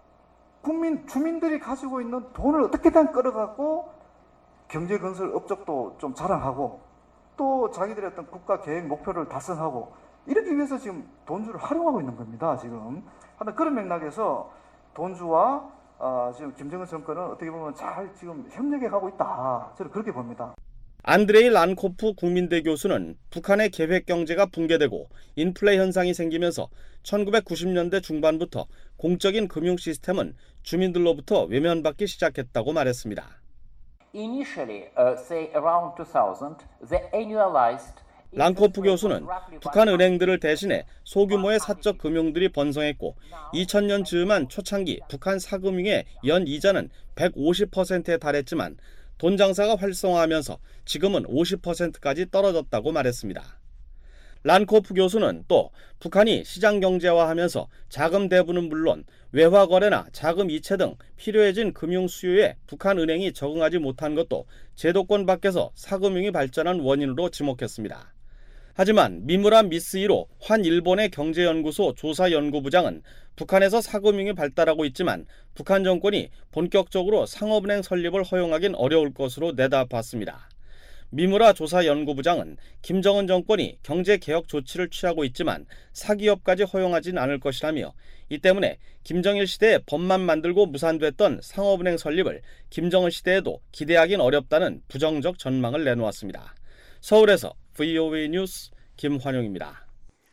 주민들이 가지고 있는 돈을 어떻게든 끌어갖고 경제 건설 업적도 좀 자랑하고 또 자기들의 어떤 국가 계획 목표를 달성하고 이러기 위해서 지금 돈주를 활용하고 있는 겁니다. 지금 하여튼 그런 맥락에서 돈주와 지금 김정은 정권은 어떻게 보면 잘 지금 협력해 가고 있다. 저는 그렇게 봅니다. 안드레이 란코프 국민대 교수는 북한의 계획 경제가 붕괴되고 인플레 현상이 생기면서 1990년대 중반부터 공적인 금융 시스템은 주민들로부터 외면받기 시작했다고 말했습니다. Initially, say around 2000, the annualized 란코프 교수는 북한 은행들을 대신해 소규모의 사적 금융들이 번성했고 2000년 즈음한 초창기 북한 사금융의 연 이자는 150%에 달했지만 돈 장사가 활성화하면서 지금은 50%까지 떨어졌다고 말했습니다. 란코프 교수는 또 북한이 시장 경제화하면서 자금 대부는 물론 외화 거래나 자금 이체 등 필요해진 금융 수요에 북한 은행이 적응하지 못한 것도 제도권 밖에서 사금융이 발전한 원인으로 지목했습니다. 하지만 미무라 미스히로 환일본의 경제연구소 조사연구부장은 북한에서 사금융이 발달하고 있지만 북한 정권이 본격적으로 상업은행 설립을 허용하긴 어려울 것으로 내다봤습니다. 미무라 조사연구부장은 김정은 정권이 경제개혁 조치를 취하고 있지만 사기업까지 허용하진 않을 것이라며 이 때문에 김정일 시대에 법만 만들고 무산됐던 상업은행 설립을 김정은 시대에도 기대하긴 어렵다는 부정적 전망을 내놓았습니다. 서울에서 VOA 뉴스 김환용입니다.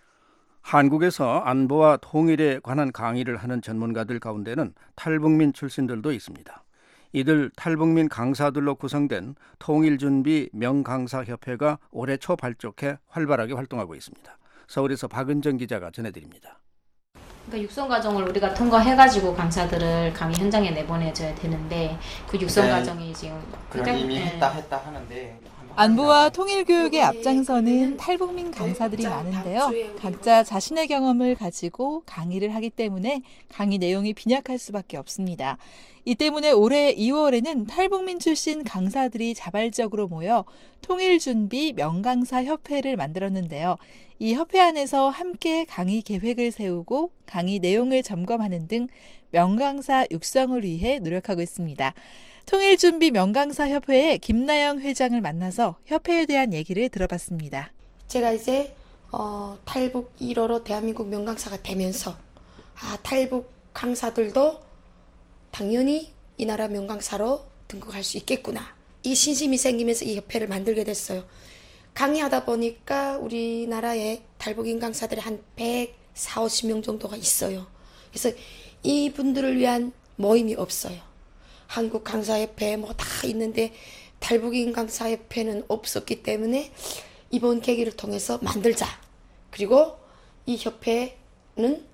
한국에서 안보와 통일에 관한 강의를 하는 전문가들 가운데는 탈북민 출신들도 있습니다. 이들 탈북민 강사들로 구성된 통일준비 명강사협회가 올해 초 발족해 활발하게 활동하고 있습니다. 서울에서 박은정 기자가 전해드립니다. 그러니까 육성 과정을 우리가 통과해가지고 강사들을 강의 현장에 내보내줘야 되는데 그 육성 과정이 지금 그럼 이미 했다 하는데 안보와 통일 교육의 앞장서는 탈북민 강사들이 많은데요. 각자 자신의 경험을 가지고 강의를 하기 때문에 강의 내용이 빈약할 수밖에 없습니다. 이 때문에 올해 2월에는 탈북민 출신 강사들이 자발적으로 모여 통일준비 명강사 협회를 만들었는데요. 이 협회 안에서 함께 강의 계획을 세우고 강의 내용을 점검하는 등 명강사 육성을 위해 노력하고 있습니다. 통일준비 명강사협회의 김나영 회장을 만나서 협회에 대한 얘기를 들어봤습니다. 제가 이제 탈북 1호로 대한민국 명강사가 되면서 탈북 강사들도 당연히 이 나라 명강사로 등극할 수 있겠구나. 이 신심이 생기면서 이 협회를 만들게 됐어요. 강의하다 보니까 우리나라에 탈북인 강사들이 한 140-50명 정도가 있어요. 그래서 이분들을 위한 모임이 없어요. 한국 강사협회 뭐 다 있는데 탈북인 강사협회는 없었기 때문에 이번 계기를 통해서 만들자. 그리고 이 협회는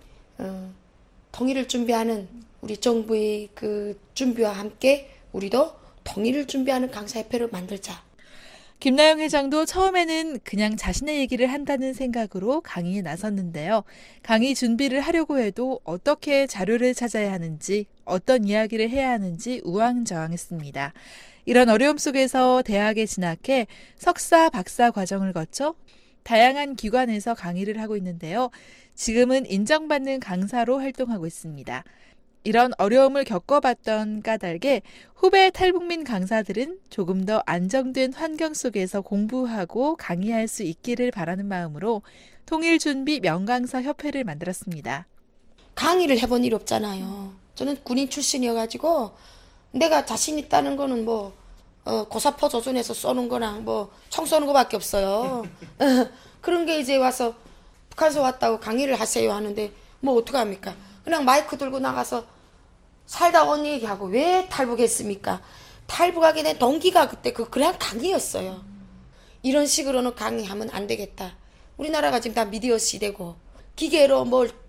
통일을 준비하는 우리 정부의 그 준비와 함께 우리도 통일을 준비하는 강사협회를 만들자. 김나영 회장도 처음에는 그냥 자신의 얘기를 한다는 생각으로 강의에 나섰는데요. 강의 준비를 하려고 해도 어떻게 자료를 찾아야 하는지, 어떤 이야기를 해야 하는지 우왕좌왕했습니다. 이런 어려움 속에서 대학에 진학해 석사, 박사 과정을 거쳐 다양한 기관에서 강의를 하고 있는데요. 지금은 인정받는 강사로 활동하고 있습니다. 이런 어려움을 겪어봤던 까닭에 후배 탈북민 강사들은 조금 더 안정된 환경 속에서 공부하고 강의할 수 있기를 바라는 마음으로 통일준비 명강사 협회를 만들었습니다. 강의를 해본 일이 없잖아요. 저는 군인 출신이어가지고 내가 자신 있다는 거는 뭐 고사포 조준해서 쏘는 거랑 뭐 총 쏘는 거밖에 없어요. 그런 게 이제 와서 북한에서 왔다고 강의를 하세요 하는데 뭐 어떡합니까? 그냥 마이크 들고 나가서 살다 온 얘기하고 왜 탈북했습니까? 탈북하게 된 동기가 그때 그냥 강의였어요. 이런 식으로는 강의하면 안 되겠다. 우리나라가 지금 다 미디어 시대고 기계로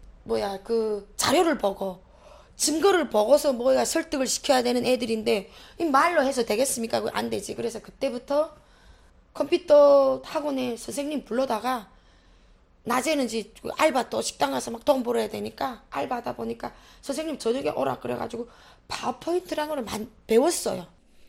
자료를 보고 증거를 보고서 설득을 시켜야 되는 애들인데 이 말로 해서 되겠습니까? 안 되지. 그래서 그때부터 컴퓨터 학원에 선생님 불러다가 낮에는 이제 알바 또 식당 가서 막 돈 벌어야 되니까 알바하다 보니까 선생님 저녁에 오라 그래가지고 파워포인트라는 걸 배웠어요.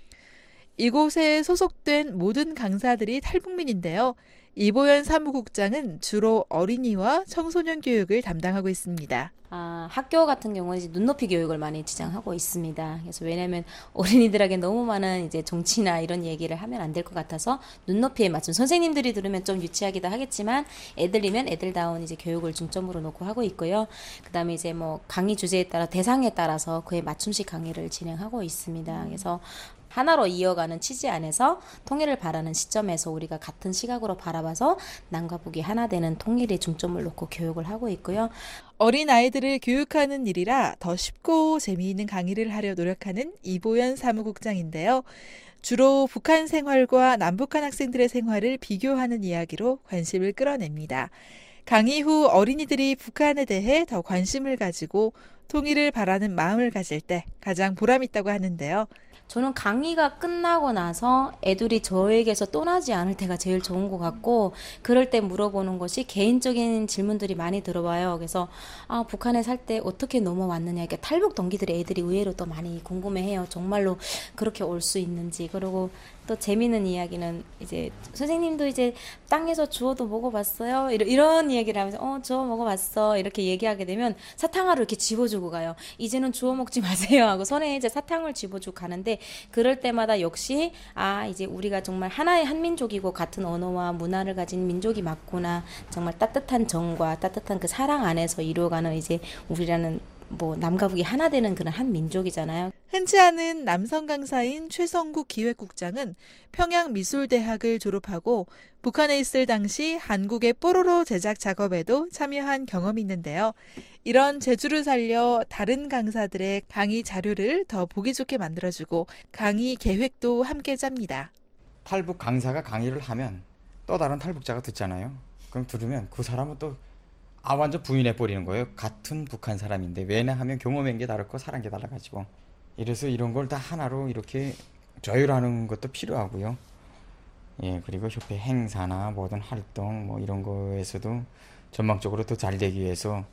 이곳에 소속된 모든 강사들이 탈북민인데요. 이보연 사무국장은 주로 어린이와 청소년 교육을 담당하고 있습니다. 학교 같은 경우는 이제 눈높이 교육을 많이 지향하고 있습니다. 그래서 왜냐하면 어린이들에게 너무 많은 이제 정치나 이런 얘기를 하면 안 될 것 같아서 눈높이에 맞춘 선생님들이 들으면 좀 유치하기도 하겠지만 애들이면 애들다운 이제 교육을 중점으로 놓고 하고 있고요. 그다음에 이제 뭐 강의 주제에 따라 대상에 따라서 그에 맞춤식 강의를 진행하고 있습니다. 그래서 하나로 이어가는 취지 안에서 통일을 바라는 시점에서 우리가 같은 시각으로 바라봐서 남과 북이 하나 되는 통일에 중점을 놓고 교육을 하고 있고요. 어린 아이들을 교육하는 일이라 더 쉽고 재미있는 강의를 하려 노력하는 이보연 사무국장인데요. 주로 북한 생활과 남북한 학생들의 생활을 비교하는 이야기로 관심을 끌어냅니다. 강의 후 어린이들이 북한에 대해 더 관심을 가지고 통일을 바라는 마음을 가질 때 가장 보람있다고 하는데요. 저는 강의가 끝나고 나서 애들이 저에게서 떠나지 않을 때가 제일 좋은 것 같고 그럴 때 물어보는 것이 개인적인 질문들이 많이 들어와요. 그래서 북한에 살 때 어떻게 넘어왔느냐. 이렇게 탈북 동기들의 애들이 의외로 또 많이 궁금해해요. 정말로 그렇게 올 수 있는지. 그리고 또 재미있는 이야기는 이제 선생님도 이제 땅에서 주워도 먹어봤어요. 이런 이야기를 하면서 주워 먹어봤어. 이렇게 얘기하게 되면 사탕화를 이렇게 집어주고 가요. 이제는 주워 먹지 마세요 하고 손에 이제 사탕을 집어주고 가는데 그럴 때마다 역시 이제 우리가 정말 하나의 한민족이고 같은 언어와 문화를 가진 민족이 맞구나. 정말 따뜻한 정과 따뜻한 그 사랑 안에서 이루어가는 이제 우리라는 남과 북이 하나 되는 그런 한 민족이잖아요. 흔치 않은 남성 강사인 최성국 기획국장은 평양미술대학을 졸업하고 북한에 있을 당시 한국의 뽀로로 제작 작업에도 참여한 경험이 있는데요. 이런 재주를 살려 다른 강사들의 강의 자료를 더 보기 좋게 만들어주고 강의 계획도 함께 짭니다. 탈북 강사가 강의를 하면 또 다른 탈북자가 듣잖아요. 그럼 들으면 그 사람은 또 완전 부인해버리는 거예요. 같은 북한 사람인데 왜냐하면 경험한 게 다르고 살은 게 달라가지고. 이래서 이런 걸 다 하나로 이렇게 조율하는 것도 필요하고요. 그리고 협회 행사나 모든 활동 이런 거에서도 전망적으로 더 잘 되기 위해서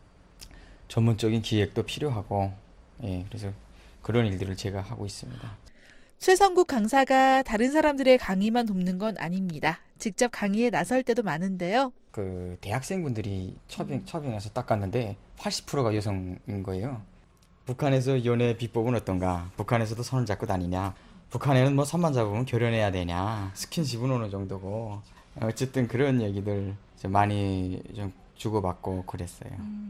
전문적인 기획도 필요하고 그래서 그런 일들을 제가 하고 있습니다. 최성국 강사가 다른 사람들의 강의만 돕는 건 아닙니다. 직접 강의에 나설 때도 많은데요. 그 대학생분들이 처빙해서 닦았는데 80%가 여성인 거예요. 북한에서 연애 비법은 어떤가? 북한에서도 손을 잡고 다니냐? 북한에는 손만 잡으면 결혼해야 되냐? 스킨십은 어느 정도고. 어쨌든 그런 얘기들 좀 많이 좀 주고받고 그랬어요.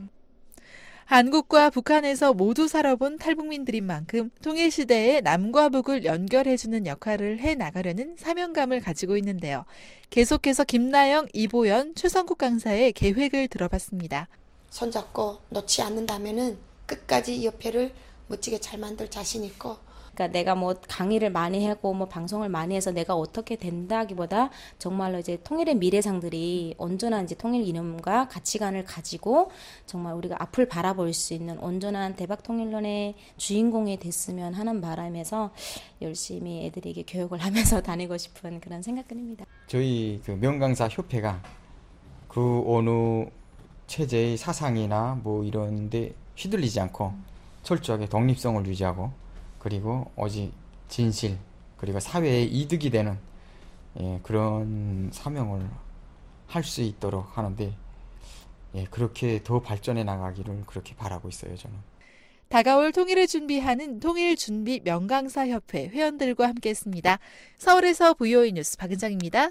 한국과 북한에서 모두 살아본 탈북민들인 만큼 통일시대에 남과 북을 연결해주는 역할을 해나가려는 사명감을 가지고 있는데요. 계속해서 김나영, 이보연, 최성국 강사의 계획을 들어봤습니다. 손잡고 놓지 않는다면은 끝까지 이 협회를 멋지게 잘 만들 자신 있고 그러니까 내가 뭐 강의를 많이 하고 뭐 방송을 많이 해서 내가 어떻게 된다기보다 정말로 이제 통일의 미래상들이 온전한 이제 통일 이념과 가치관을 가지고 정말 우리가 앞을 바라볼 수 있는 온전한 대박 통일론의 주인공이 됐으면 하는 바람에서 열심히 애들에게 교육을 하면서 다니고 싶은 그런 생각뿐입니다. 저희 그 명강사 협회가 그 어느 체제의 사상이나 뭐 이런데 휘둘리지 않고 철저하게 독립성을 유지하고 그리고 오직 진실 그리고 사회에 이득이 되는 그런 사명을 할 수 있도록 하는데 그렇게 더 발전해 나가기를 그렇게 바라고 있어요. 저는. 다가올 통일을 준비하는 통일준비 명강사협회 회원들과 함께했습니다. 서울에서 VOE 뉴스 박은정입니다.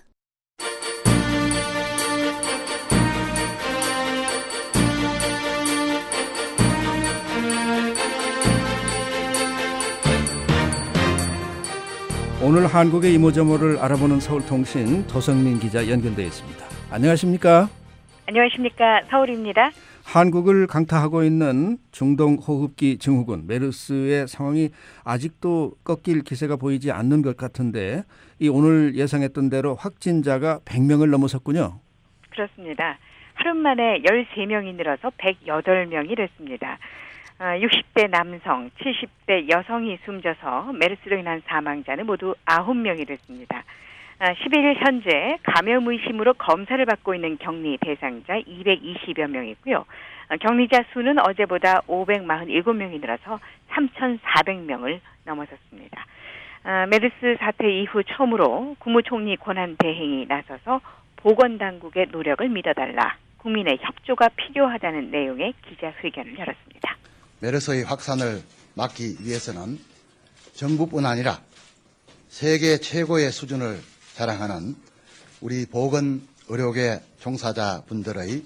오늘 한국의 이모저모를 알아보는 서울통신 도성민 기자 연결되어 있습니다. 안녕하십니까? 안녕하십니까? 서울입니다. 한국을 강타하고 있는 중동호흡기 증후군 메르스의 상황이 아직도 꺾일 기세가 보이지 않는 것 같은데 이 오늘 예상했던 대로 확진자가 100명을 넘어섰군요. 그렇습니다. 하루 만에 13명이 늘어서 108명이 됐습니다. 60대 남성, 70대 여성이 숨져서 메르스로 인한 사망자는 모두 9명이 됐습니다. 11일 현재 감염 의심으로 검사를 받고 있는 격리 대상자 220여 명이고요. 격리자 수는 어제보다 547명이 늘어서 3,400명을 넘어섰습니다. 메르스 사태 이후 처음으로 국무총리 권한 대행이 나서서 보건당국의 노력을 믿어달라, 국민의 협조가 필요하다는 내용의 기자회견을 열었습니다. 메르스의 확산을 막기 위해서는 정부뿐 아니라 세계 최고의 수준을 자랑하는 우리 보건의료계 종사자분들의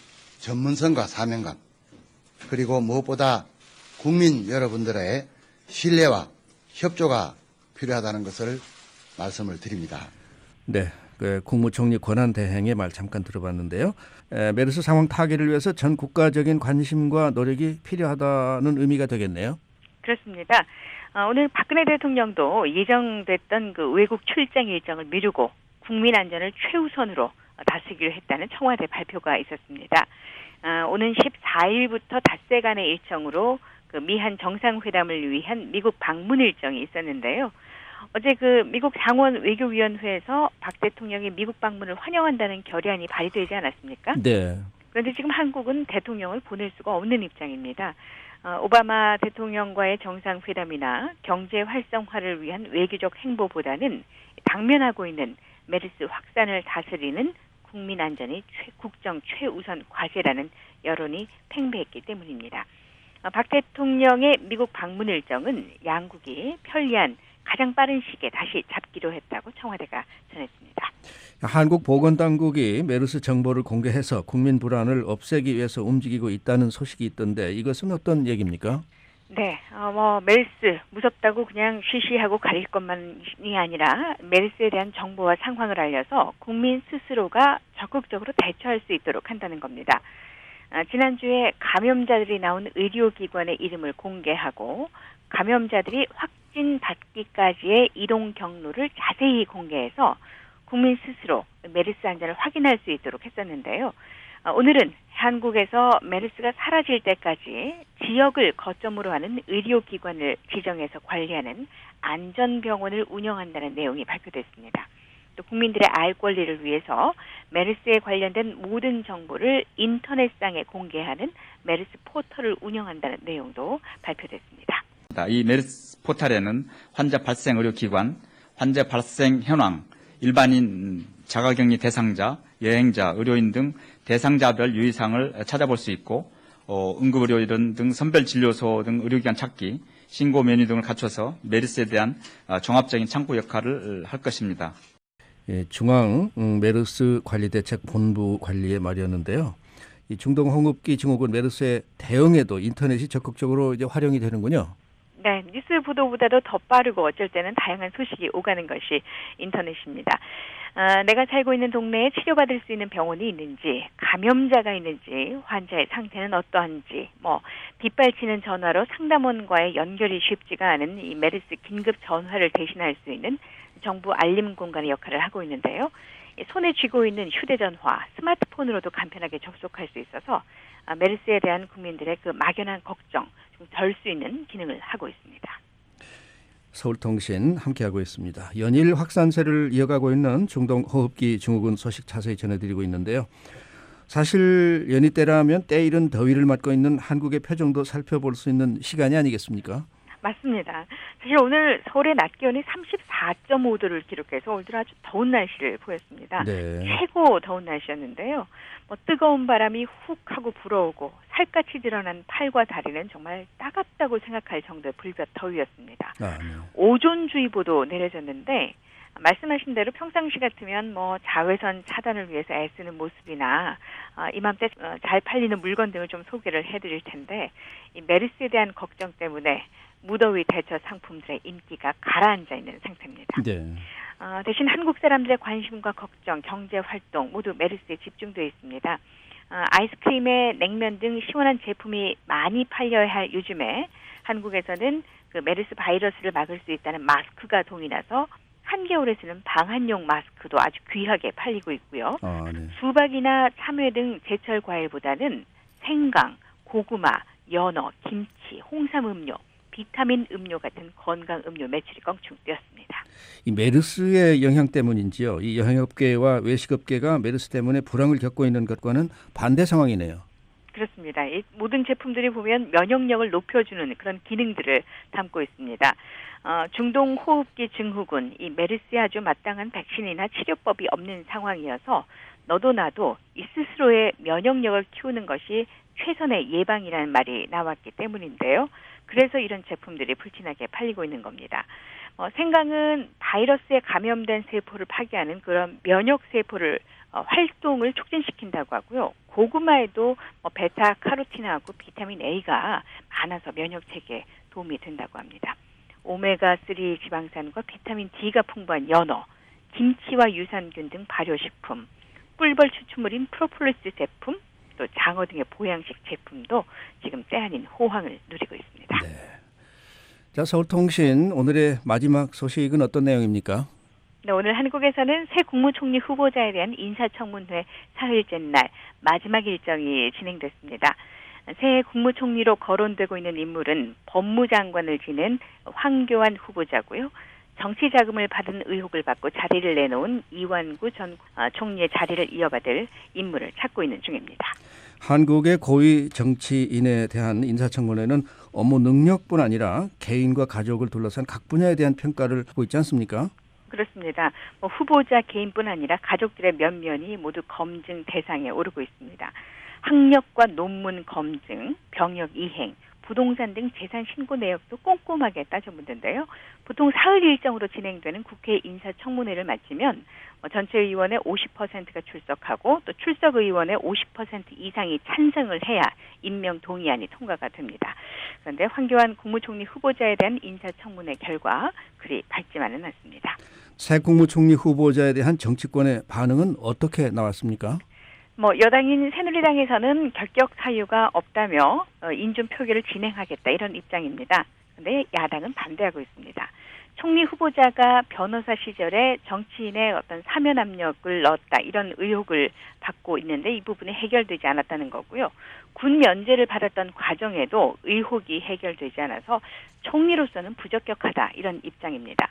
전문성과 사명감, 그리고 무엇보다 국민 여러분들의 신뢰와 협조가 필요하다는 것을 말씀을 드립니다. 네, 국무총리 권한대행의 말 잠깐 들어봤는데요. 메르스 상황 타개를 위해서 전 국가적인 관심과 노력이 필요하다는 의미가 되겠네요. 그렇습니다. 오늘 박근혜 대통령도 예정됐던 그 외국 출장 일정을 미루고 국민 안전을 최우선으로 다스리기로 했다는 청와대 발표가 있었습니다. 오는 14일부터 닷새간의 일정으로 그 미한 정상회담을 위한 미국 방문 일정이 있었는데요. 어제 그 미국 상원 외교위원회에서 박 대통령의 미국 방문을 환영한다는 결의안이 발의되지 않았습니까? 네. 그런데 지금 한국은 대통령을 보낼 수가 없는 입장입니다. 오바마 대통령과의 정상회담이나 경제 활성화를 위한 외교적 행보보다는 당면하고 있는 메르스 확산을 다스리는 국민 안전이 국정 최우선 과제라는 여론이 팽배했기 때문입니다. 박 대통령의 미국 방문 일정은 양국이 편리한 가장 빠른 시기에 다시 잡기로 했다고 청와대가 전했습니다. 한국 보건당국이 메르스 정보를 공개해서 국민 불안을 없애기 위해서 움직이고 있다는 소식이 있던데 이것은 어떤 얘기입니까? 네, 메르스 무섭다고 그냥 쉬쉬하고 가릴 것만이 아니라 메르스에 대한 정보와 상황을 알려서 국민 스스로가 적극적으로 대처할 수 있도록 한다는 겁니다. 지난주에 감염자들이 나온 의료기관의 이름을 공개하고 감염자들이 확진받기까지의 이동 경로를 자세히 공개해서 국민 스스로 메르스 안전을 확인할 수 있도록 했었는데요. 오늘은 한국에서 메르스가 사라질 때까지 지역을 거점으로 하는 의료기관을 지정해서 관리하는 안전병원을 운영한다는 내용이 발표됐습니다. 또 국민들의 알 권리를 위해서 메르스에 관련된 모든 정보를 인터넷상에 공개하는 메르스 포털을 운영한다는 내용도 발표됐습니다. 이 메르스 포털에는 환자 발생 의료기관, 환자 발생 현황, 일반인 자가격리 대상자, 여행자, 의료인 등 대상자별 유의사항을 찾아볼 수 있고 응급의료인 등 선별진료소 등 의료기관 찾기, 신고 메뉴 등을 갖춰서 메르스에 대한 종합적인 창구 역할을 할 것입니다. 예, 중앙 메르스 관리대책 본부 관리의 말이었는데요. 이 중동호흡기 증후군 메르스의 대응에도 인터넷이 적극적으로 이제 활용이 되는군요. 네, 뉴스 보도보다도 더 빠르고 어쩔 때는 다양한 소식이 오가는 것이 인터넷입니다. 내가 살고 있는 동네에 치료받을 수 있는 병원이 있는지, 감염자가 있는지, 환자의 상태는 어떠한지, 빗발치는 전화로 상담원과의 연결이 쉽지가 않은 이 메르스 긴급 전화를 대신할 수 있는 정부 알림 공간의 역할을 하고 있는데요. 손에 쥐고 있는 휴대전화, 스마트폰으로도 간편하게 접속할 수 있어서 메르스에 대한 국민들의 그 막연한 걱정 좀 덜 수 있는 기능을 하고 있습니다. 서울통신 함께하고 있습니다. 연일 확산세를 이어가고 있는 중동 호흡기 증후군 소식 자세히 전해드리고 있는데요. 사실 연이 때라면 때이른 더위를 맞고 있는 한국의 표정도 살펴볼 수 있는 시간이 아니겠습니까? 맞습니다. 사실 오늘 서울의 낮 기온이 34.5도를 기록해서 오늘 아주 더운 날씨를 보였습니다. 네. 최고 더운 날씨였는데요. 뜨거운 바람이 훅 하고 불어오고 살갗이 드러난 팔과 다리는 정말 따갑다고 생각할 정도의 불볕 더위였습니다. 네. 오존주의보도 내려졌는데 말씀하신 대로 평상시 같으면 자외선 차단을 위해서 애쓰는 모습이나 이맘때 잘 팔리는 물건 등을 좀 소개를 해드릴 텐데 이 메르스에 대한 걱정 때문에 무더위 대처 상품들의 인기가 가라앉아 있는 상태입니다. 네. 대신 한국 사람들의 관심과 걱정, 경제 활동 모두 메르스에 집중되어 있습니다. 아이스크림에 냉면 등 시원한 제품이 많이 팔려야 할 요즘에 한국에서는 그 메르스 바이러스를 막을 수 있다는 마스크가 동이 나서 한겨울에 쓰는 방한용 마스크도 아주 귀하게 팔리고 있고요. 네. 수박이나 참외 등 제철 과일보다는 생강, 고구마, 연어, 김치, 홍삼 음료, 비타민 음료 같은 건강 음료 매출이 껑충 뛰었습니다. 이 메르스의 영향 때문인지요. 이 여행업계와 외식업계가 메르스 때문에 불황을 겪고 있는 것과는 반대 상황이네요. 그렇습니다. 이 모든 제품들이 보면 면역력을 높여주는 그런 기능들을 담고 있습니다. 중동 호흡기 증후군, 이 메르스에 아주 마땅한 백신이나 치료법이 없는 상황이어서 너도 나도 이 스스로의 면역력을 키우는 것이 최선의 예방이라는 말이 나왔기 때문인데요. 그래서 이런 제품들이 불티나게 팔리고 있는 겁니다. 생강은 바이러스에 감염된 세포를 파괴하는 그런 면역 세포를 활동을 촉진시킨다고 하고요. 고구마에도 베타 카로틴하고 비타민 A가 많아서 면역 체계에 도움이 된다고 합니다. 오메가3 지방산과 비타민 D가 풍부한 연어, 김치와 유산균 등 발효식품, 꿀벌 추출물인 프로폴리스 제품, 또 장어 등의 보양식 제품도 지금 때 아닌 호황을 누리고 있습니다. 네. 자, 서울통신 오늘의 마지막 소식은 어떤 내용입니까? 네, 오늘 한국에서는 새 국무총리 후보자에 대한 인사청문회 사흘째 날 마지막 일정이 진행됐습니다. 새 국무총리로 거론되고 있는 인물은 법무장관을 지낸 황교안 후보자고요. 정치 자금을 받은 의혹을 받고 자리를 내놓은 이완구 전 총리의 자리를 이어받을 인물을 찾고 있는 중입니다. 한국의 고위 정치인에 대한 인사청문회는 업무 능력뿐 아니라 개인과 가족을 둘러싼 각 분야에 대한 평가를 하고 있지 않습니까? 그렇습니다. 후보자 개인뿐 아니라 가족들의 면면이 모두 검증 대상에 오르고 있습니다. 학력과 논문 검증, 병역 이행, 부동산 등 재산 신고 내역도 꼼꼼하게 따져보는데요. 보통 사흘 일정으로 진행되는 국회 인사청문회를 마치면 전체 의원의 50%가 출석하고 또 출석 의원의 50% 이상이 찬성을 해야 임명 동의안이 통과가 됩니다. 그런데 황교안 국무총리 후보자에 대한 인사청문회 결과 그리 밝지만은 않습니다. 새 국무총리 후보자에 대한 정치권의 반응은 어떻게 나왔습니까? 여당인 새누리당에서는 결격 사유가 없다며 인준 표결을 진행하겠다 이런 입장입니다. 그런데 야당은 반대하고 있습니다. 총리 후보자가 변호사 시절에 정치인의 어떤 사면 압력을 넣었다 이런 의혹을 받고 있는데 이 부분이 해결되지 않았다는 거고요. 군 면제를 받았던 과정에도 의혹이 해결되지 않아서 총리로서는 부적격하다 이런 입장입니다.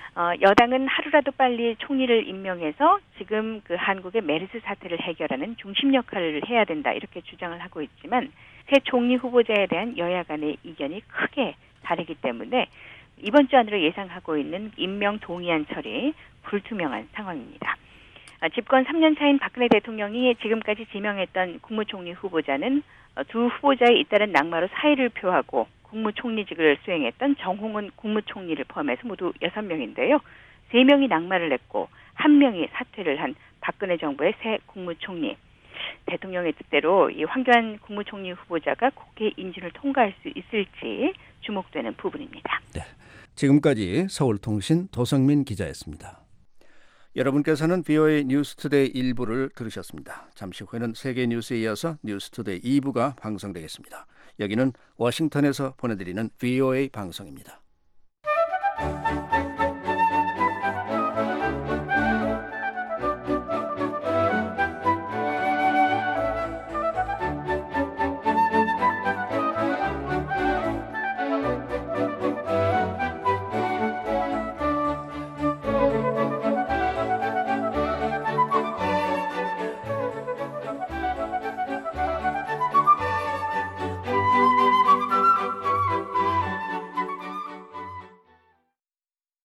여당은 하루라도 빨리 총리를 임명해서 지금 그 한국의 메르스 사태를 해결하는 중심 역할을 해야 된다 이렇게 주장을 하고 있지만 새 총리 후보자에 대한 여야 간의 이견이 크게 다르기 때문에 이번 주 안으로 예상하고 있는 임명 동의안 처리 불투명한 상황입니다. 집권 3년 차인 박근혜 대통령이 지금까지 지명했던 국무총리 후보자는 두 후보자에 잇따른 낙마로 사의를 표하고 국무총리직을 수행했던 정홍원 국무총리를 포함해서 모두 6명인데요. 3명이 낙마를 했고 1명이 사퇴를 한 박근혜 정부의 새 국무총리. 대통령의 뜻대로 이 황교안 국무총리 후보자가 국회 인준을 통과할 수 있을지 주목되는 부분입니다. 네. 지금까지 서울통신 도성민 기자였습니다. 여러분께서는 VOA 뉴스투데이 1부를 들으셨습니다. 잠시 후에는 세계 뉴스에 이어서 뉴스투데이 2부가 방송되겠습니다. 여기는 워싱턴에서 보내드리는 VOA 방송입니다.